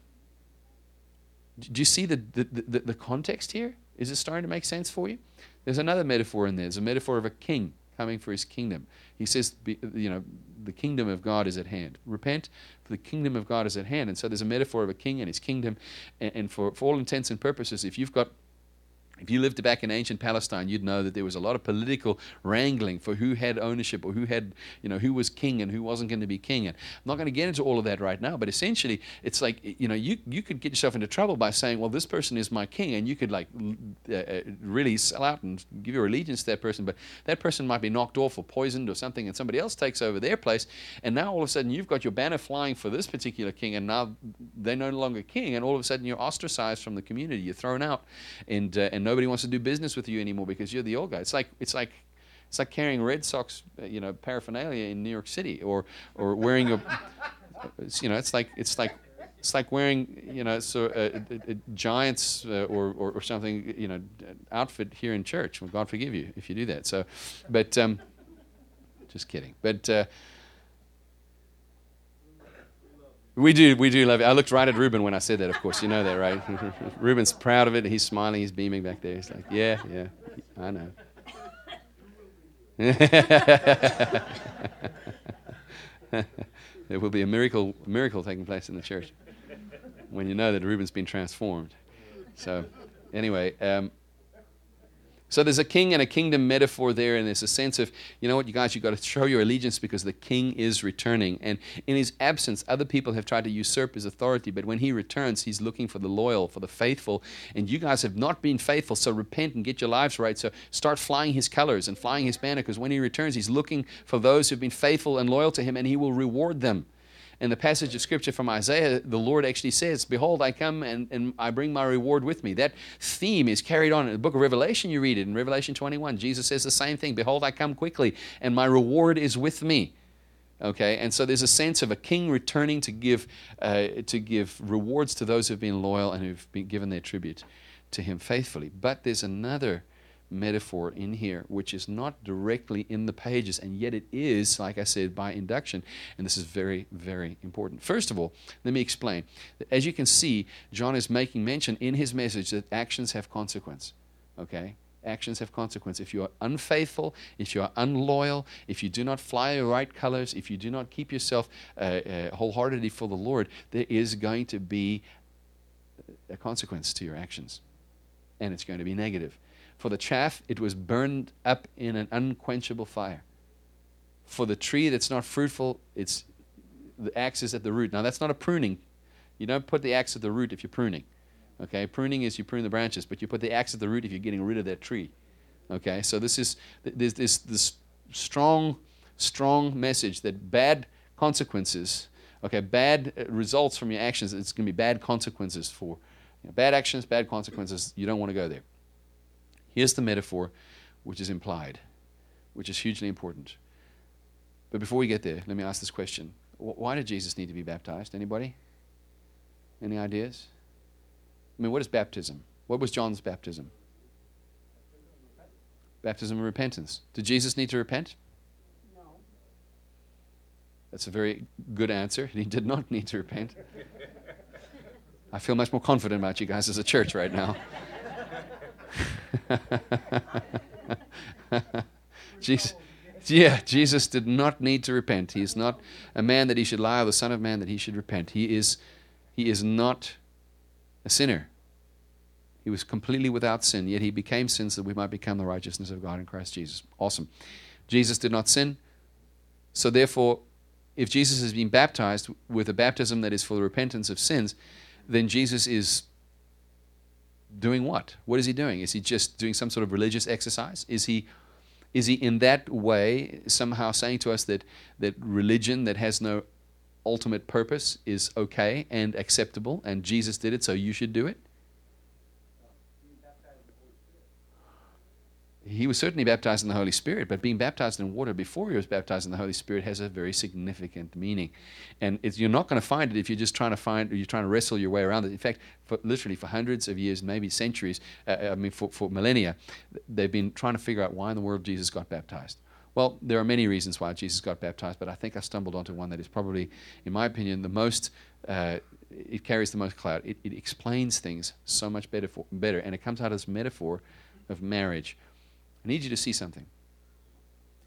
Do you see the, the, the, the context here? Is it starting to make sense for you? There's another metaphor in there. There's a metaphor of a king. coming for his kingdom. He says, be, you know, the kingdom of God is at hand. Repent, for the kingdom of God is at hand. And so there's a metaphor of a king and his kingdom. And, and for, for all intents and purposes, if you've got If you lived back in ancient Palestine, you'd know that there was a lot of political wrangling for who had ownership or who had, you know, who was king and who wasn't going to be king. And I'm not going to get into all of that right now, but essentially, it's like, you know, you, you could get yourself into trouble by saying, well, this person is my king, and you could like uh, really sell out and give your allegiance to that person, but that person might be knocked off or poisoned or something, and somebody else takes over their place, and now all of a sudden you've got your banner flying for this particular king, and now they're no longer king, and all of a sudden you're ostracized from the community, you're thrown out, and uh, and nobody wants to do business with you anymore because you're the old guy. It's like it's like it's like carrying Red Sox, you know, paraphernalia in New York City, or or wearing your, you know, it's like it's like it's like wearing, you know, so a, a, a Giants uh, or, or or something, you know, outfit here in church. Well, God forgive you if you do that. So, but um, just kidding. But. Uh, We do, we do love it. I looked right at Ruben when I said that, of course. You know that, right? Ruben's proud of it. He's smiling. He's beaming back there. He's like, yeah, yeah, I know. There will be a miracle, miracle taking place in the church when you know that Ruben's been transformed. So, anyway, um, so there's a king and a kingdom metaphor there, and there's a sense of, you know what, you guys, you've got to show your allegiance because the king is returning. And in his absence, other people have tried to usurp his authority, but when he returns, he's looking for the loyal, for the faithful. And you guys have not been faithful, so repent and get your lives right. So start flying his colors and flying his banner, because when he returns, he's looking for those who've been faithful and loyal to him, and he will reward them. In the passage of Scripture from Isaiah, the Lord actually says, behold, I come and, and I bring my reward with me. That theme is carried on in the book of Revelation. You read it in Revelation twenty-one. Jesus says the same thing. Behold, I come quickly, and my reward is with me. Okay, and so there's a sense of a king returning to give, uh, to give rewards to those who've been loyal and who've been given their tribute to him faithfully. But there's another metaphor in here which is not directly in the pages, and yet it is, like I said, by induction, and this is very, very important. First of all, let me explain. As you can see, John is making mention in his message that actions have consequence. Okay? Actions have consequence. If you are unfaithful, if you are unloyal, if you do not fly your right colors, if you do not keep yourself uh, uh, wholeheartedly for the Lord, there is going to be a consequence to your actions, and it's going to be negative. For the chaff, it was burned up in an unquenchable fire. For the tree that's not fruitful, it's the axe is at the root. Now, that's not a pruning. You don't put the axe at the root if you're pruning. Okay, pruning is you prune the branches, but you put the axe at the root if you're getting rid of that tree. Okay, so this is there's this this strong, strong message that bad consequences, okay, bad results from your actions, it's going to be bad consequences for you know, bad actions, bad consequences. You don't want to go there. Here's the metaphor which is implied, which is hugely important. But before we get there, let me ask this question. Why did Jesus need to be baptized? Anybody? Any ideas? I mean, what is baptism? What was John's baptism? Baptism of repentance. Did Jesus need to repent? No. That's a very good answer. He did not need to repent. I feel much more confident about you guys as a church right now. Jesus, yeah, Jesus did not need to repent. He is not a man that he should lie, or the Son of Man that he should repent. He is, he is not a sinner. He was completely without sin, yet he became sin so that we might become the righteousness of God in Christ Jesus. Awesome. Jesus did not sin, so therefore, if Jesus has been baptized with a baptism that is for the repentance of sins, then Jesus is doing what? What is he doing? Is he just doing some sort of religious exercise? Is he is he in that way somehow saying to us that, that religion that has no ultimate purpose is okay and acceptable, and Jesus did it, so you should do it? He was certainly baptized in the Holy Spirit, but being baptized in water before he was baptized in the Holy Spirit has a very significant meaning. And it's, you're not going to find it if you're just trying to find, or you're trying to wrestle your way around it. In fact, for, literally for hundreds of years, maybe centuries, uh, I mean for, for millennia, they've been trying to figure out why in the world Jesus got baptized. Well, there are many reasons why Jesus got baptized, but I think I stumbled onto one that is probably, in my opinion, the most, uh, it carries the most clout. It, it explains things so much better, for, better, and it comes out as a metaphor of marriage. I need you to see something.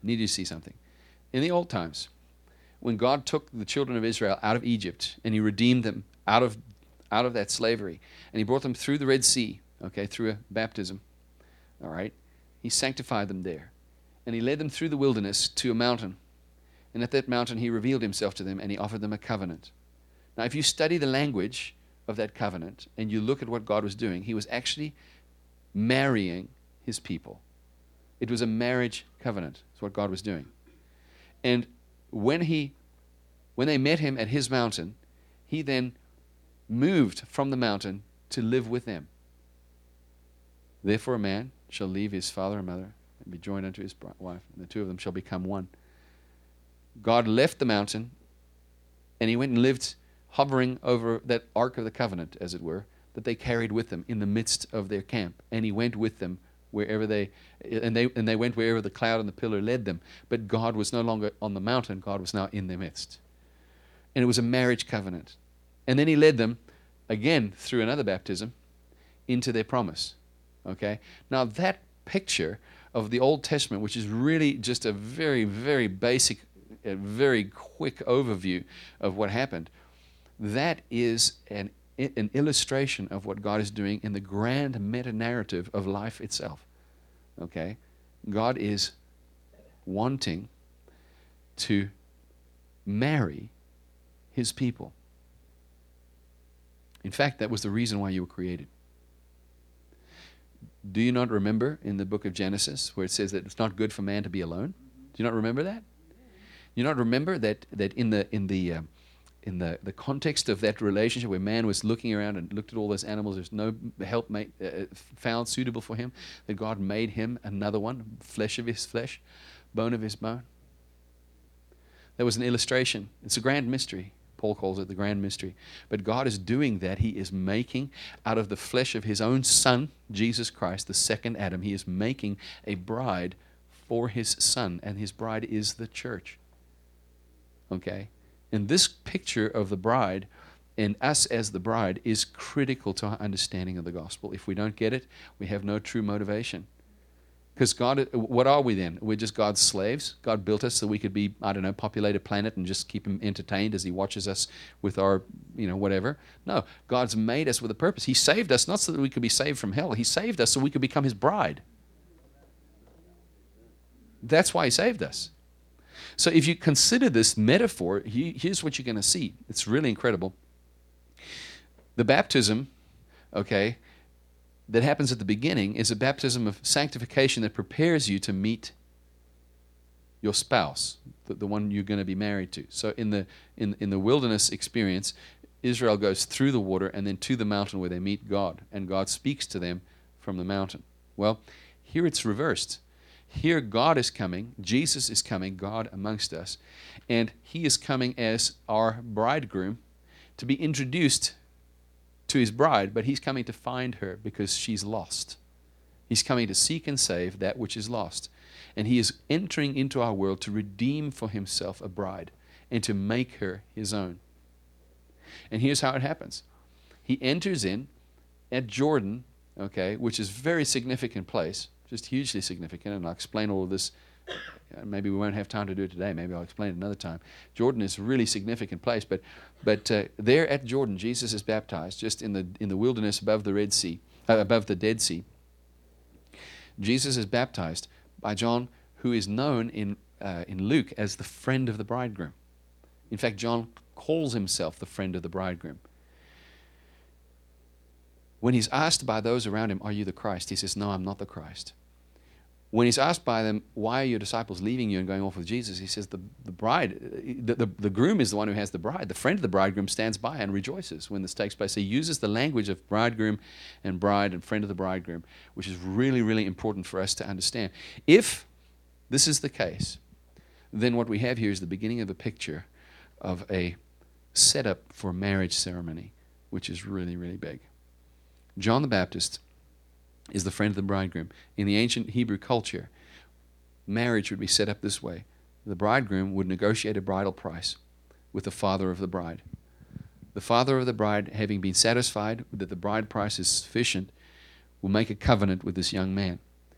need you to see something. In the old times, when God took the children of Israel out of Egypt and he redeemed them out of out of that slavery, and he brought them through the Red Sea, okay, through a baptism, all right, he sanctified them there. And he led them through the wilderness to a mountain. And at that mountain he revealed himself to them and he offered them a covenant. Now, if you study the language of that covenant and you look at what God was doing, he was actually marrying his people. It was a marriage covenant. That's what God was doing. And when he, when they met him at his mountain, he then moved from the mountain to live with them. Therefore a man shall leave his father and mother and be joined unto his wife, and the two of them shall become one. God left the mountain, and he went and lived hovering over that Ark of the Covenant, as it were, that they carried with them in the midst of their camp. And he went with them wherever they, and they, and they went wherever the cloud and the pillar led them. But God was no longer on the mountain, God was now in their midst. And it was a marriage covenant. And then he led them, again, through another baptism, into their promise. Okay? Now that picture of the Old Testament, which is really just a very, very basic, a very quick overview of what happened, that is an, an illustration of what God is doing in the grand meta-narrative of life itself. Okay? God is wanting to marry his people. In fact, that was the reason why you were created. Do you not remember in the book of Genesis where it says that it's not good for man to be alone? Do you not remember that? You not remember that that in the in the uh, in the, the context of that relationship where man was looking around and looked at all those animals, there's no help made, uh, found suitable for him, that God made him another one, flesh of his flesh, bone of his bone. That was an illustration. It's a grand mystery. Paul calls it the grand mystery. But God is doing that. He is making out of the flesh of his own Son, Jesus Christ, the second Adam, he is making a bride for his Son, and his bride is the church. Okay? And this picture of the bride and us as the bride is critical to our understanding of the gospel. If we don't get it, we have no true motivation. Because God, what are we then? We're just God's slaves. God built us so we could be, I don't know, populate a planet and just keep him entertained as he watches us with our, you know, whatever. No, God's made us with a purpose. He saved us not so that we could be saved from hell. He saved us so we could become his bride. That's why he saved us. So if you consider this metaphor, here's what you're going to see. It's really incredible. The baptism, okay, that happens at the beginning is a baptism of sanctification that prepares you to meet your spouse, the, the one you're going to be married to. So in the in in the wilderness experience, Israel goes through the water and then to the mountain where they meet God, and God speaks to them from the mountain. Well, here it's reversed. Here God is coming, Jesus is coming, God amongst us, and he is coming as our bridegroom to be introduced to his bride, but he's coming to find her because she's lost. He's coming to seek and save that which is lost. And he is entering into our world to redeem for himself a bride and to make her his own. And here's how it happens. He enters in at Jordan, okay, which is a very significant place, just hugely significant, and I'll explain all of this. Maybe we won't have time to do it today. Maybe I'll explain it another time. Jordan is a really significant place, but but uh, there at Jordan, Jesus is baptized, just in the in the wilderness above the Red Sea, uh, above the Dead Sea. Jesus is baptized by John, who is known in uh, in Luke as the friend of the bridegroom. In fact, John calls himself the friend of the bridegroom. When he's asked by those around him, "Are you the Christ?" he says, "No, I'm not the Christ." When he's asked by them, "Why are your disciples leaving you and going off with Jesus?" he says, the, the bride, the, the, the groom is the one who has the bride. The friend of the bridegroom stands by and rejoices when this takes place. He uses the language of bridegroom and bride and friend of the bridegroom, which is really, really important for us to understand. If this is the case, then what we have here is the beginning of a picture of a setup for a marriage ceremony, which is really, really big. John the Baptist is the friend of the bridegroom. In the ancient Hebrew culture, marriage would be set up this way. The bridegroom would negotiate a bridal price with the father of the bride. The father of the bride, having been satisfied that the bride price is sufficient, will make a covenant with this young man.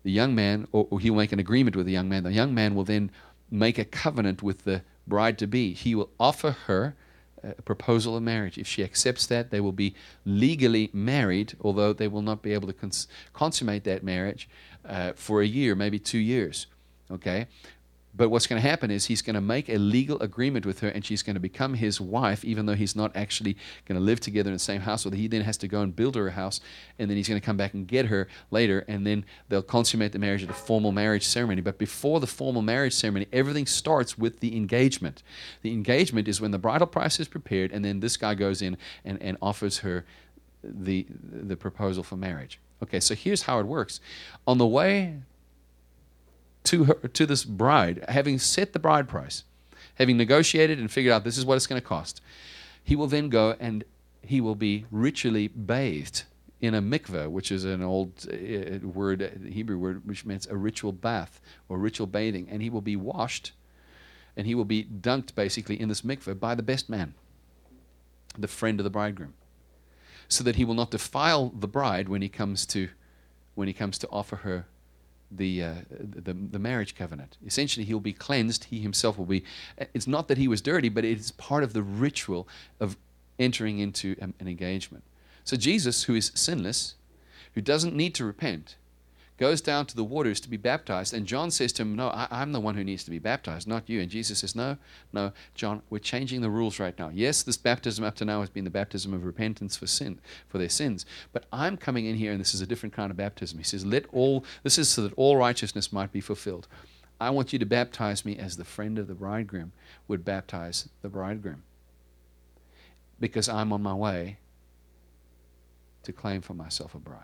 the young man, or, or he'll make an agreement with the young man. The young man will then make a covenant with the bride-to-be. He will offer her a proposal of marriage. If she accepts that, they will be legally married, although they will not be able to cons- consummate that marriage uh, for a year, maybe two years. Okay? But what's going to happen is he's going to make a legal agreement with her, and she's going to become his wife, even though he's not actually going to live together in the same house. He then has to go and build her a house, and then he's going to come back and get her later, and then they'll consummate the marriage at a formal marriage ceremony. But before the formal marriage ceremony, everything starts with the engagement. The engagement is when the bridal price is prepared, and then this guy goes in and, and offers her the, the proposal for marriage. Okay, so here's how it works. On the way to her, to this bride, having set the bride price, having negotiated and figured out this is what it's going to cost, he will then go and he will be ritually bathed in a mikveh, which is an old uh, word, Hebrew word, which means a ritual bath or ritual bathing. And he will be washed and he will be dunked basically in this mikveh by the best man, the friend of the bridegroom, so that he will not defile the bride when he comes to when he comes to offer her The, uh, the the marriage covenant. Essentially, he'll be cleansed. He himself will be. It's not that he was dirty, but it is part of the ritual of entering into an, an engagement. So Jesus, who is sinless, who doesn't need to repent, goes down to the waters to be baptized. And John says to him, no, I, I'm the one who needs to be baptized, not you. And Jesus says, no, no, John, we're changing the rules right now. Yes, this baptism up to now has been the baptism of repentance for sin, for their sins. But I'm coming in here, and this is a different kind of baptism. He says, let all, this is so that all righteousness might be fulfilled. I want you to baptize me as the friend of the bridegroom would baptize the bridegroom, because I'm on my way to claim for myself a bride.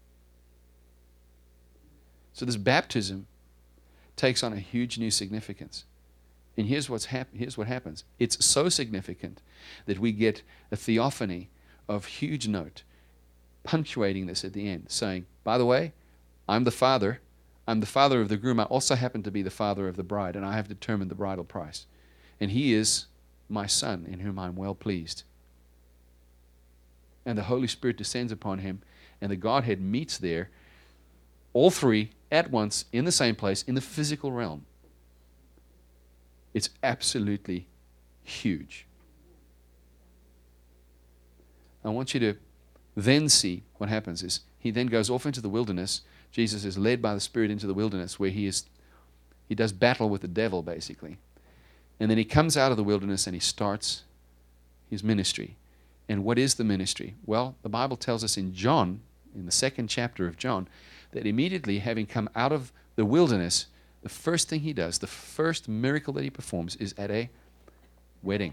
So this baptism takes on a huge new significance. And here's what's hap- here's what happens. It's so significant that we get a theophany of huge note punctuating this at the end, saying, by the way, I'm the father. I'm the father of the groom. I also happen to be the father of the bride, and I have determined the bridal price. And he is my son, in whom I'm well pleased. And the Holy Spirit descends upon him, and the Godhead meets there, all three at once in the same place in the physical realm. It's absolutely huge. I want you to then see what happens is he then goes off into the wilderness. Jesus is led by the Spirit into the wilderness where he is he does battle with the devil basically. And then he comes out of the wilderness and he starts his ministry. And what is the ministry? Well, the Bible tells us in John, in the second chapter of John, that immediately having come out of the wilderness, the first thing he does, the first miracle that he performs is at a wedding.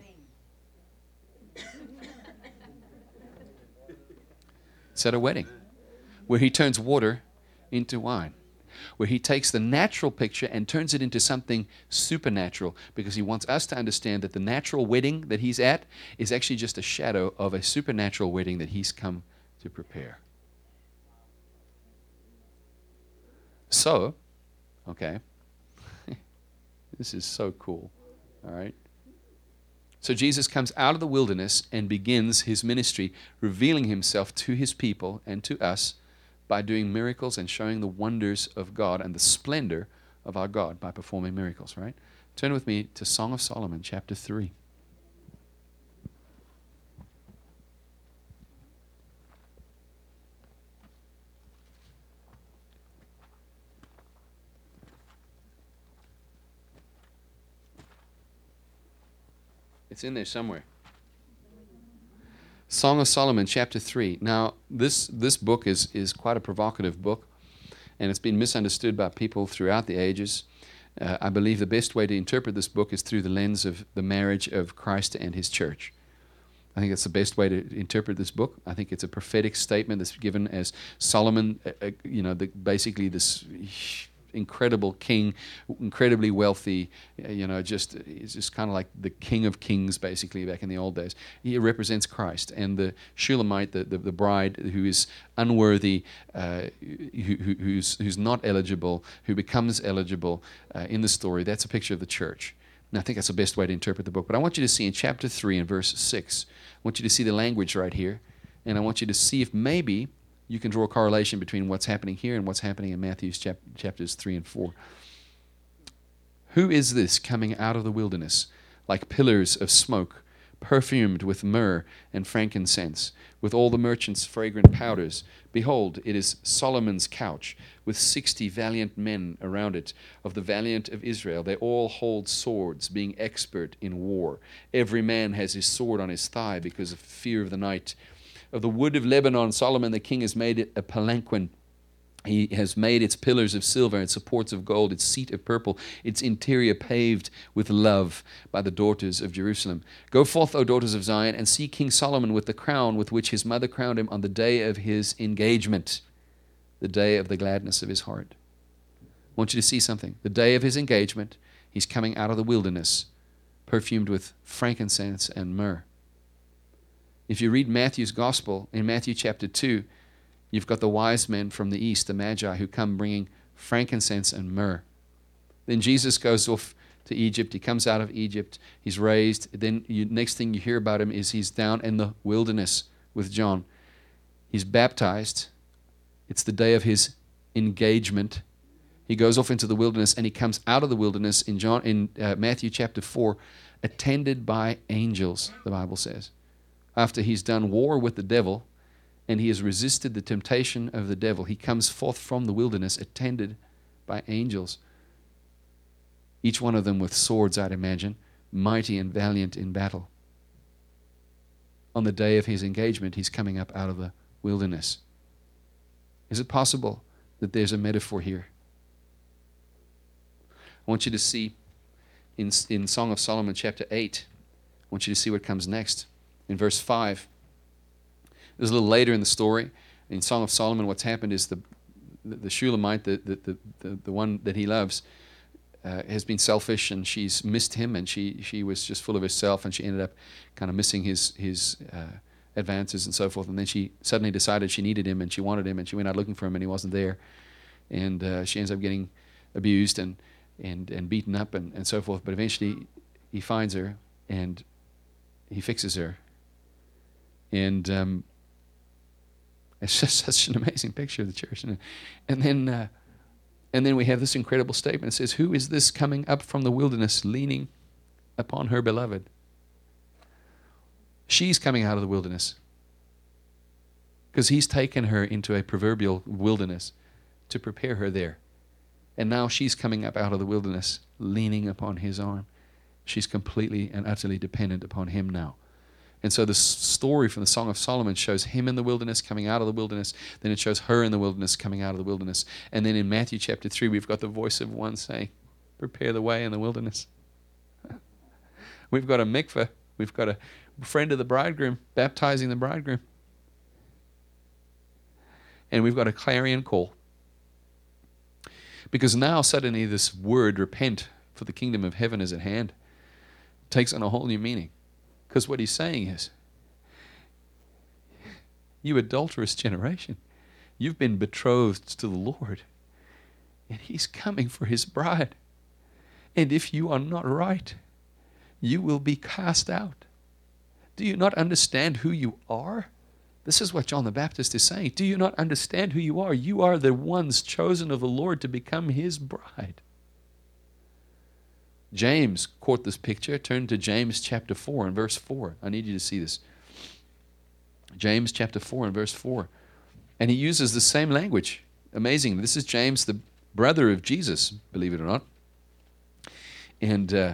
It's at a wedding where he turns water into wine, where he takes the natural picture and turns it into something supernatural, because he wants us to understand that the natural wedding that he's at is actually just a shadow of a supernatural wedding that he's come to prepare. So, okay, this is so cool, all right? So Jesus comes out of the wilderness and begins his ministry, revealing himself to his people and to us by doing miracles and showing the wonders of God and the splendor of our God by performing miracles, right? Turn with me to Song of Solomon, chapter three. It's in there somewhere. Song of Solomon, chapter three. Now, this, this book is, is quite a provocative book, and it's been misunderstood by people throughout the ages. Uh, I believe the best way to interpret this book is through the lens of the marriage of Christ and his church. I think that's the best way to interpret this book. I think it's a prophetic statement that's given as Solomon, uh, uh, you know, the, basically this incredible king, incredibly wealthy, you know, just he's just kind of like the king of kings, basically, back in the old days. He represents Christ. And the Shulamite, the, the, the bride who is unworthy, uh, who, who, who's, who's not eligible, who becomes eligible uh, in the story, that's a picture of the church. And I think that's the best way to interpret the book. But I want you to see in chapter three and verse six, I want you to see the language right here, and I want you to see if maybe you can draw a correlation between what's happening here and what's happening in Matthew's chap- chapters three and four. Who is this coming out of the wilderness like pillars of smoke, perfumed with myrrh and frankincense, with all the merchants' fragrant powders? Behold, it is Solomon's couch, with sixty valiant men around it, of the valiant of Israel. They all hold swords, being expert in war. Every man has his sword on his thigh because of fear of the night. Of the wood of Lebanon, Solomon the king has made it a palanquin. He has made its pillars of silver and supports of gold, its seat of purple, its interior paved with love by the daughters of Jerusalem. Go forth, O daughters of Zion, and see King Solomon with the crown with which his mother crowned him on the day of his engagement, the day of the gladness of his heart. I want you to see something. The day of his engagement, he's coming out of the wilderness, perfumed with frankincense and myrrh. If you read Matthew's gospel, in Matthew chapter two, you've got the wise men from the east, the Magi, who come bringing frankincense and myrrh. Then Jesus goes off to Egypt. He comes out of Egypt. He's raised. Then you, next thing you hear about him is he's down in the wilderness with John. He's baptized. It's the day of his engagement. He goes off into the wilderness, and he comes out of the wilderness in John in uh, Matthew chapter four, attended by angels, the Bible says. After he's done war with the devil, and he has resisted the temptation of the devil, he comes forth from the wilderness attended by angels. Each one of them with swords, I'd imagine, mighty and valiant in battle. On the day of his engagement, he's coming up out of the wilderness. Is it possible that there's a metaphor here? I want you to see in, in Song of Solomon chapter eight, I want you to see what comes next. In verse five, it was a little later in the story. In Song of Solomon, what's happened is the the, the Shulamite, the, the, the, the one that he loves, uh, has been selfish, and she's missed him, and she, she was just full of herself, and she ended up kind of missing his, his uh, advances and so forth. And then she suddenly decided she needed him, and she wanted him, and she went out looking for him, and he wasn't there. And uh, she ends up getting abused and, and, and beaten up and, and so forth. But eventually he finds her, and he fixes her. And um, it's just such an amazing picture of the church. And, and then uh, and then we have this incredible statement. It says, who is this coming up from the wilderness, leaning upon her beloved? She's coming out of the wilderness because he's taken her into a proverbial wilderness to prepare her there. And now she's coming up out of the wilderness, leaning upon his arm. She's completely and utterly dependent upon him now. And so the story from the Song of Solomon shows him in the wilderness, coming out of the wilderness. Then it shows her in the wilderness, coming out of the wilderness. And then in Matthew chapter three, we've got the voice of one saying, prepare the way in the wilderness. We've got a mikveh. We've got a friend of the bridegroom baptizing the bridegroom. And we've got a clarion call. Because now suddenly this word, repent, for the kingdom of heaven is at hand, takes on a whole new meaning. Because what he's saying is, you adulterous generation, you've been betrothed to the Lord, and he's coming for his bride. And if you are not right, you will be cast out. Do you not understand who you are? This is what John the Baptist is saying. Do you not understand who you are? You are the ones chosen of the Lord to become his bride. James caught this picture. Turn to James chapter four and verse four. I need you to see this. James chapter four and verse four. And he uses the same language. Amazing. This is James, the brother of Jesus, believe it or not. And uh,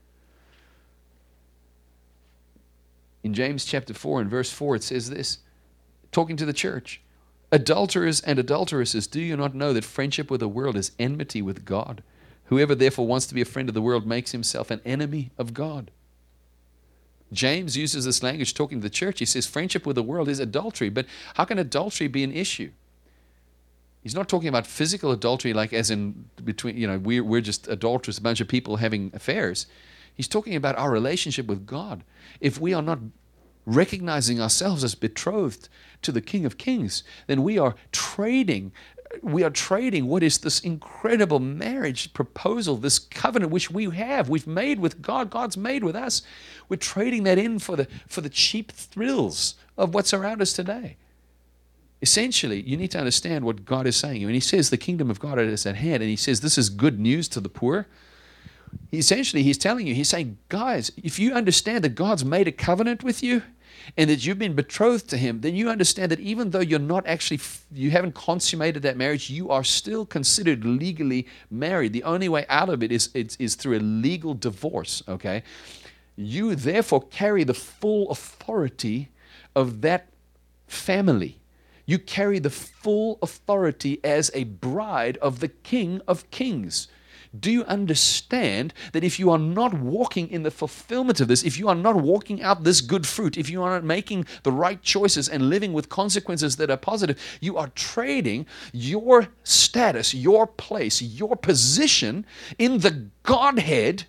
in James chapter four and verse four, it says this, talking to the church. Adulterers and adulteresses, do you not know that friendship with the world is enmity with God? Whoever therefore wants to be a friend of the world makes himself an enemy of God. James uses this language talking to the church. He says friendship with the world is adultery. But how can adultery be an issue? He's not talking about physical adultery like as in between, you know, we're, we're just adulterous, a bunch of people having affairs. He's talking about our relationship with God. If we are not recognizing ourselves as betrothed to the King of Kings, then we are trading We are trading what is this incredible marriage proposal, this covenant which we have, we've made with God, God's made with us. We're trading that in for the for the cheap thrills of what's around us today. essentially, you need to understand what God is saying. When he says the kingdom of God is at hand, and he says this is good news to the poor, essentially he's telling you, he's saying, guys, if you understand that God's made a covenant with you and that you've been betrothed to him, then you understand that even though you're not actually, you haven't consummated that marriage, you are still considered legally married. The only way out of it is, is, is through a legal divorce, okay? You therefore carry the full authority of that family. You carry the full authority as a bride of the King of Kings. Do you understand that if you are not walking in the fulfillment of this, if you are not walking out this good fruit, if you are not making the right choices and living with consequences that are positive, you are trading your status, your place, your position in the Godhead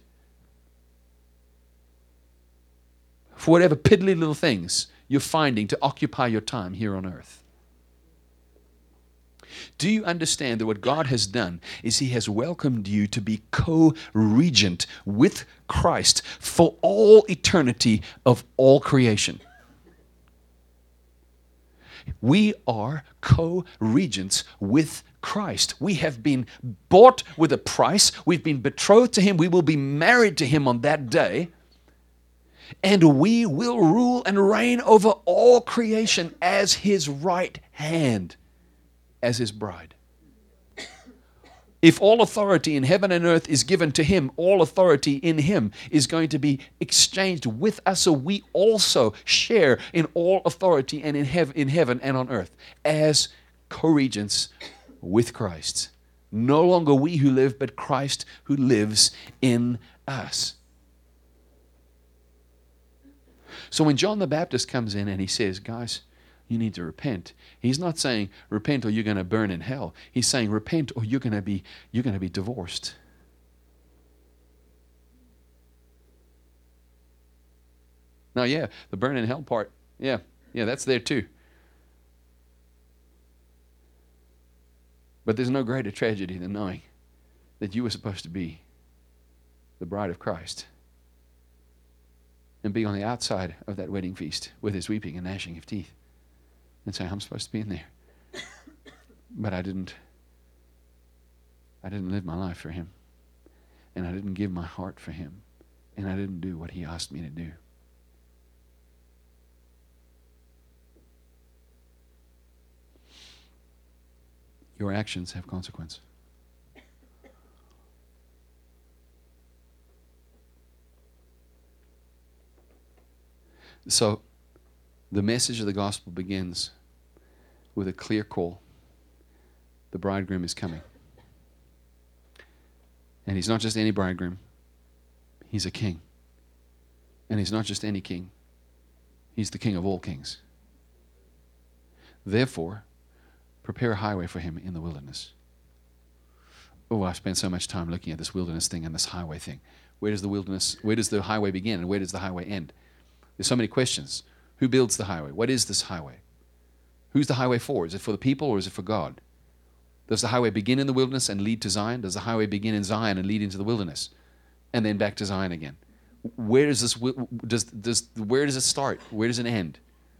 for whatever piddly little things you're finding to occupy your time here on earth. Do you understand that what God has done is he has welcomed you to be co-regent with Christ for all eternity of all creation? We are co-regents with Christ. We have been bought with a price. We've been betrothed to him. We will be married to him on that day. And we will rule and reign over all creation as his right hand, as his bride. If all authority in heaven and earth is given to him, all authority in him is going to be exchanged with us, so we also share in all authority and in, hev- in heaven and on earth as co-regents with Christ. No longer we who live, but Christ who lives in us. So when John the Baptist comes in and he says, guys, you need to repent, he's not saying repent or you're going to burn in hell. He's saying repent or you're going to be you're going to be divorced. Now, yeah, the burn in hell part, yeah, yeah, that's there too. But there's no greater tragedy than knowing that you were supposed to be the bride of Christ and be on the outside of that wedding feast with his weeping and gnashing of teeth and say, I'm supposed to be in there. But I didn't. I didn't live my life for him. And I didn't give my heart for him. And I didn't do what he asked me to do. Your actions have consequence. So, the message of the gospel begins with a clear call. The bridegroom is coming. And he's not just any bridegroom. He's a king. And he's not just any king. He's the King of all kings. Therefore, prepare a highway for him in the wilderness. Oh, I spent so much time looking at this wilderness thing and this highway thing. Where does the wilderness, where does the highway begin and where does the highway end? There's so many questions. Who builds the highway? What is this highway? Who's the highway for? Is it for the people or is it for God? Does the highway begin in the wilderness and lead to Zion? Does the highway begin in Zion and lead into the wilderness? And then back to Zion again? Where does this, does, does, where does it start? Where does it end?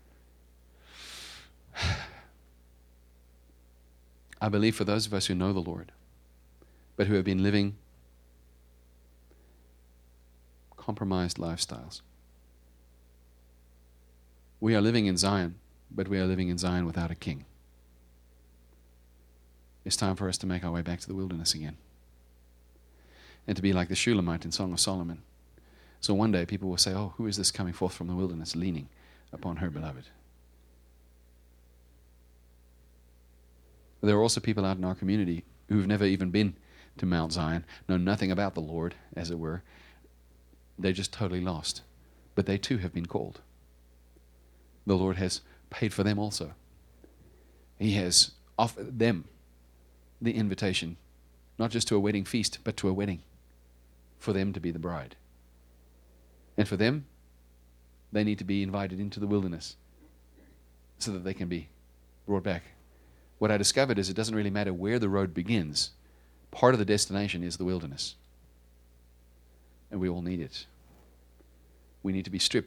I believe for those of us who know the Lord, but who have been living compromised lifestyles, we are living in Zion, but we are living in Zion without a king. It's time for us to make our way back to the wilderness again. And to be like the Shulamite in Song of Solomon. So one day people will say, oh, who is this coming forth from the wilderness, leaning upon her beloved? There are also people out in our community who've never even been to Mount Zion, know nothing about the Lord, as it were. They're just totally lost. But they too have been called. The Lord has paid for them also. He has offered them the invitation, not just to a wedding feast, but to a wedding, for them to be the bride. And for them, they need to be invited into the wilderness so that they can be brought back. What I discovered is it doesn't really matter where the road begins. Part of the destination is the wilderness. And we all need it. We need to be stripped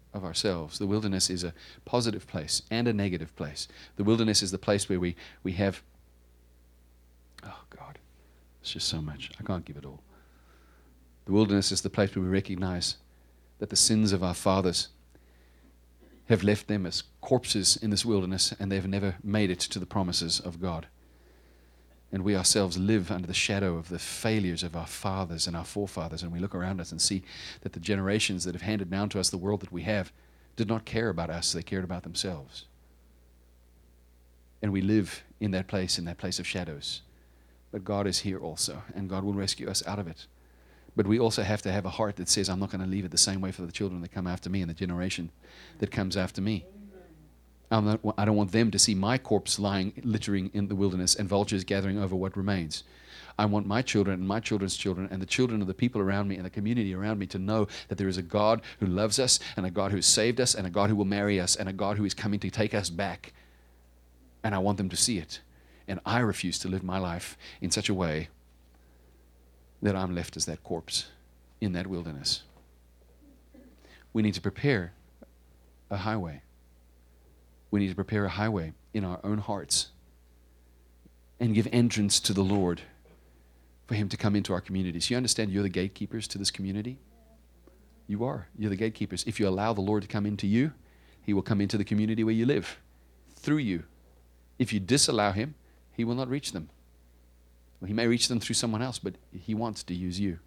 of ourselves. The wilderness is a positive place and a negative place. The wilderness is the place where we, we have, oh God, it's just so much. I can't give it all. The wilderness is the place where we recognize that the sins of our fathers have left them as corpses in this wilderness, and they've never made it to the promises of God. And we ourselves live under the shadow of the failures of our fathers and our forefathers, and we look around us and see that the generations that have handed down to us the world that we have did not care about us, they cared about themselves. And we live in that place, in that place of shadows. But God is here also, and God will rescue us out of it. But we also have to have a heart that says, I'm not going to leave it the same way for the children that come after me and the generation that comes after me. I'm not, I don't want them to see my corpse lying, littering in the wilderness and vultures gathering over what remains. I want my children and my children's children and the children of the people around me and the community around me to know that there is a God who loves us and a God who has saved us and a God who will marry us and a God who is coming to take us back. And I want them to see it. And I refuse to live my life in such a way that I'm left as that corpse in that wilderness. We need to prepare a highway. We need to prepare a highway in our own hearts and give entrance to the Lord for Him to come into our communities. You understand you're the gatekeepers to this community? You are. You're the gatekeepers. If you allow the Lord to come into you, He will come into the community where you live through you. If you disallow Him, He will not reach them. Well, He may reach them through someone else, but He wants to use you.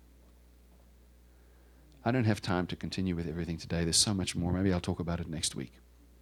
I don't have time to continue with everything today. There's so much more. Maybe I'll talk about it next week.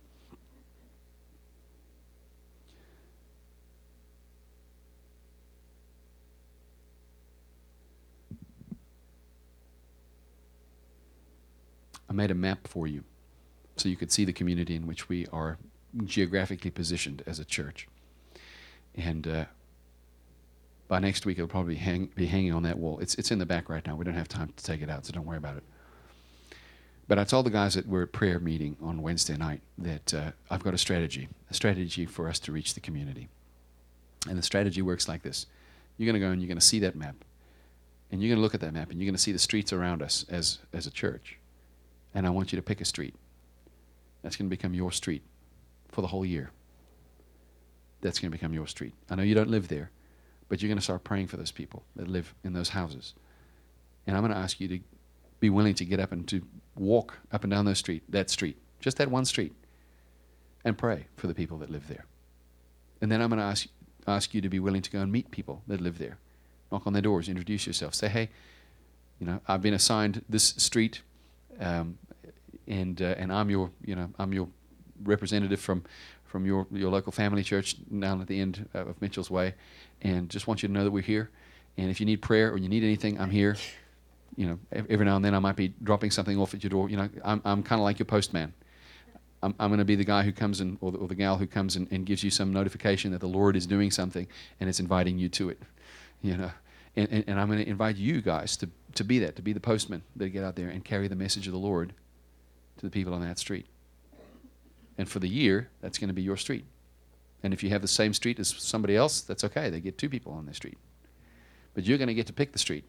I made a map for you so you could see the community in which we are geographically positioned as a church. And uh, by next week, it'll probably hang, be hanging on that wall. It's, it's in the back right now. We don't have time to take it out, so don't worry about it. But I told the guys that we're at prayer meeting on Wednesday night that uh, I've got a strategy, a strategy for us to reach the community. And the strategy works like this. You're going to go and you're going to see that map. And you're going to look at that map and you're going to see the streets around us as, as a church. And I want you to pick a street. That's going to become your street for the whole year. That's going to become your street. I know you don't live there, but you're going to start praying for those people that live in those houses. And I'm going to ask you to be willing to get up and to walk up and down those street, that street, just that one street, and pray for the people that live there. And then I'm going to ask, ask you to be willing to go and meet people that live there. Knock on their doors, introduce yourself. Say, hey, you know, I've been assigned this street. Um, and uh, and I'm your you know I'm your representative from from your your local family church down at the end of Mitchell's Way, and just want you to know that we're here. And if you need prayer or you need anything, I'm here. You know, every now and then I might be dropping something off at your door. You know, I'm I'm kind of like your postman. I'm I'm going to be the guy who comes in, or the, or the gal who comes in and gives you some notification that the Lord is doing something and it's inviting you to it. You know. And, and, and I'm going to invite you guys to, to be that, to be the postman that get out there and carry the message of the Lord to the people on that street. And for the year, that's going to be your street. And if you have the same street as somebody else, that's okay. They get two people on their street. But you're going to get to pick the street.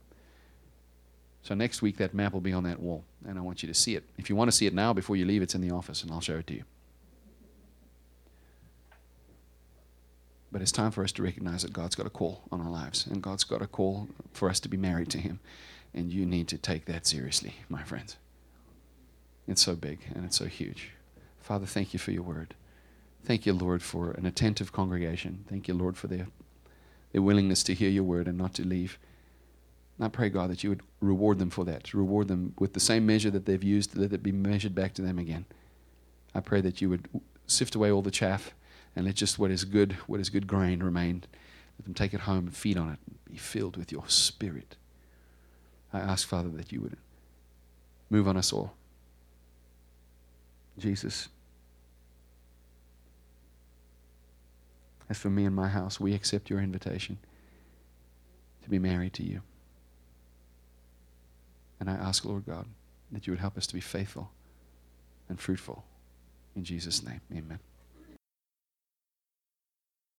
So next week, that map will be on that wall, and I want you to see it. If you want to see it now before you leave, it's in the office, and I'll show it to you. But it's time for us to recognize that God's got a call on our lives, and God's got a call for us to be married to Him. And you need to take that seriously, my friends. It's so big, and it's so huge. Father, thank you for your word. Thank you, Lord, for an attentive congregation. Thank you, Lord, for their, their willingness to hear your word and not to leave. And I pray, God, that you would reward them for that, reward them with the same measure that they've used, let it be measured back to them again. I pray that you would sift away all the chaff, and let just what is good, what is good grain remain. Let them take it home and feed on it and be filled with your Spirit. I ask, Father, that you would move on us all. Jesus, as for me and my house, we accept your invitation to be married to you. And I ask, Lord God, that you would help us to be faithful and fruitful. In Jesus' name, amen.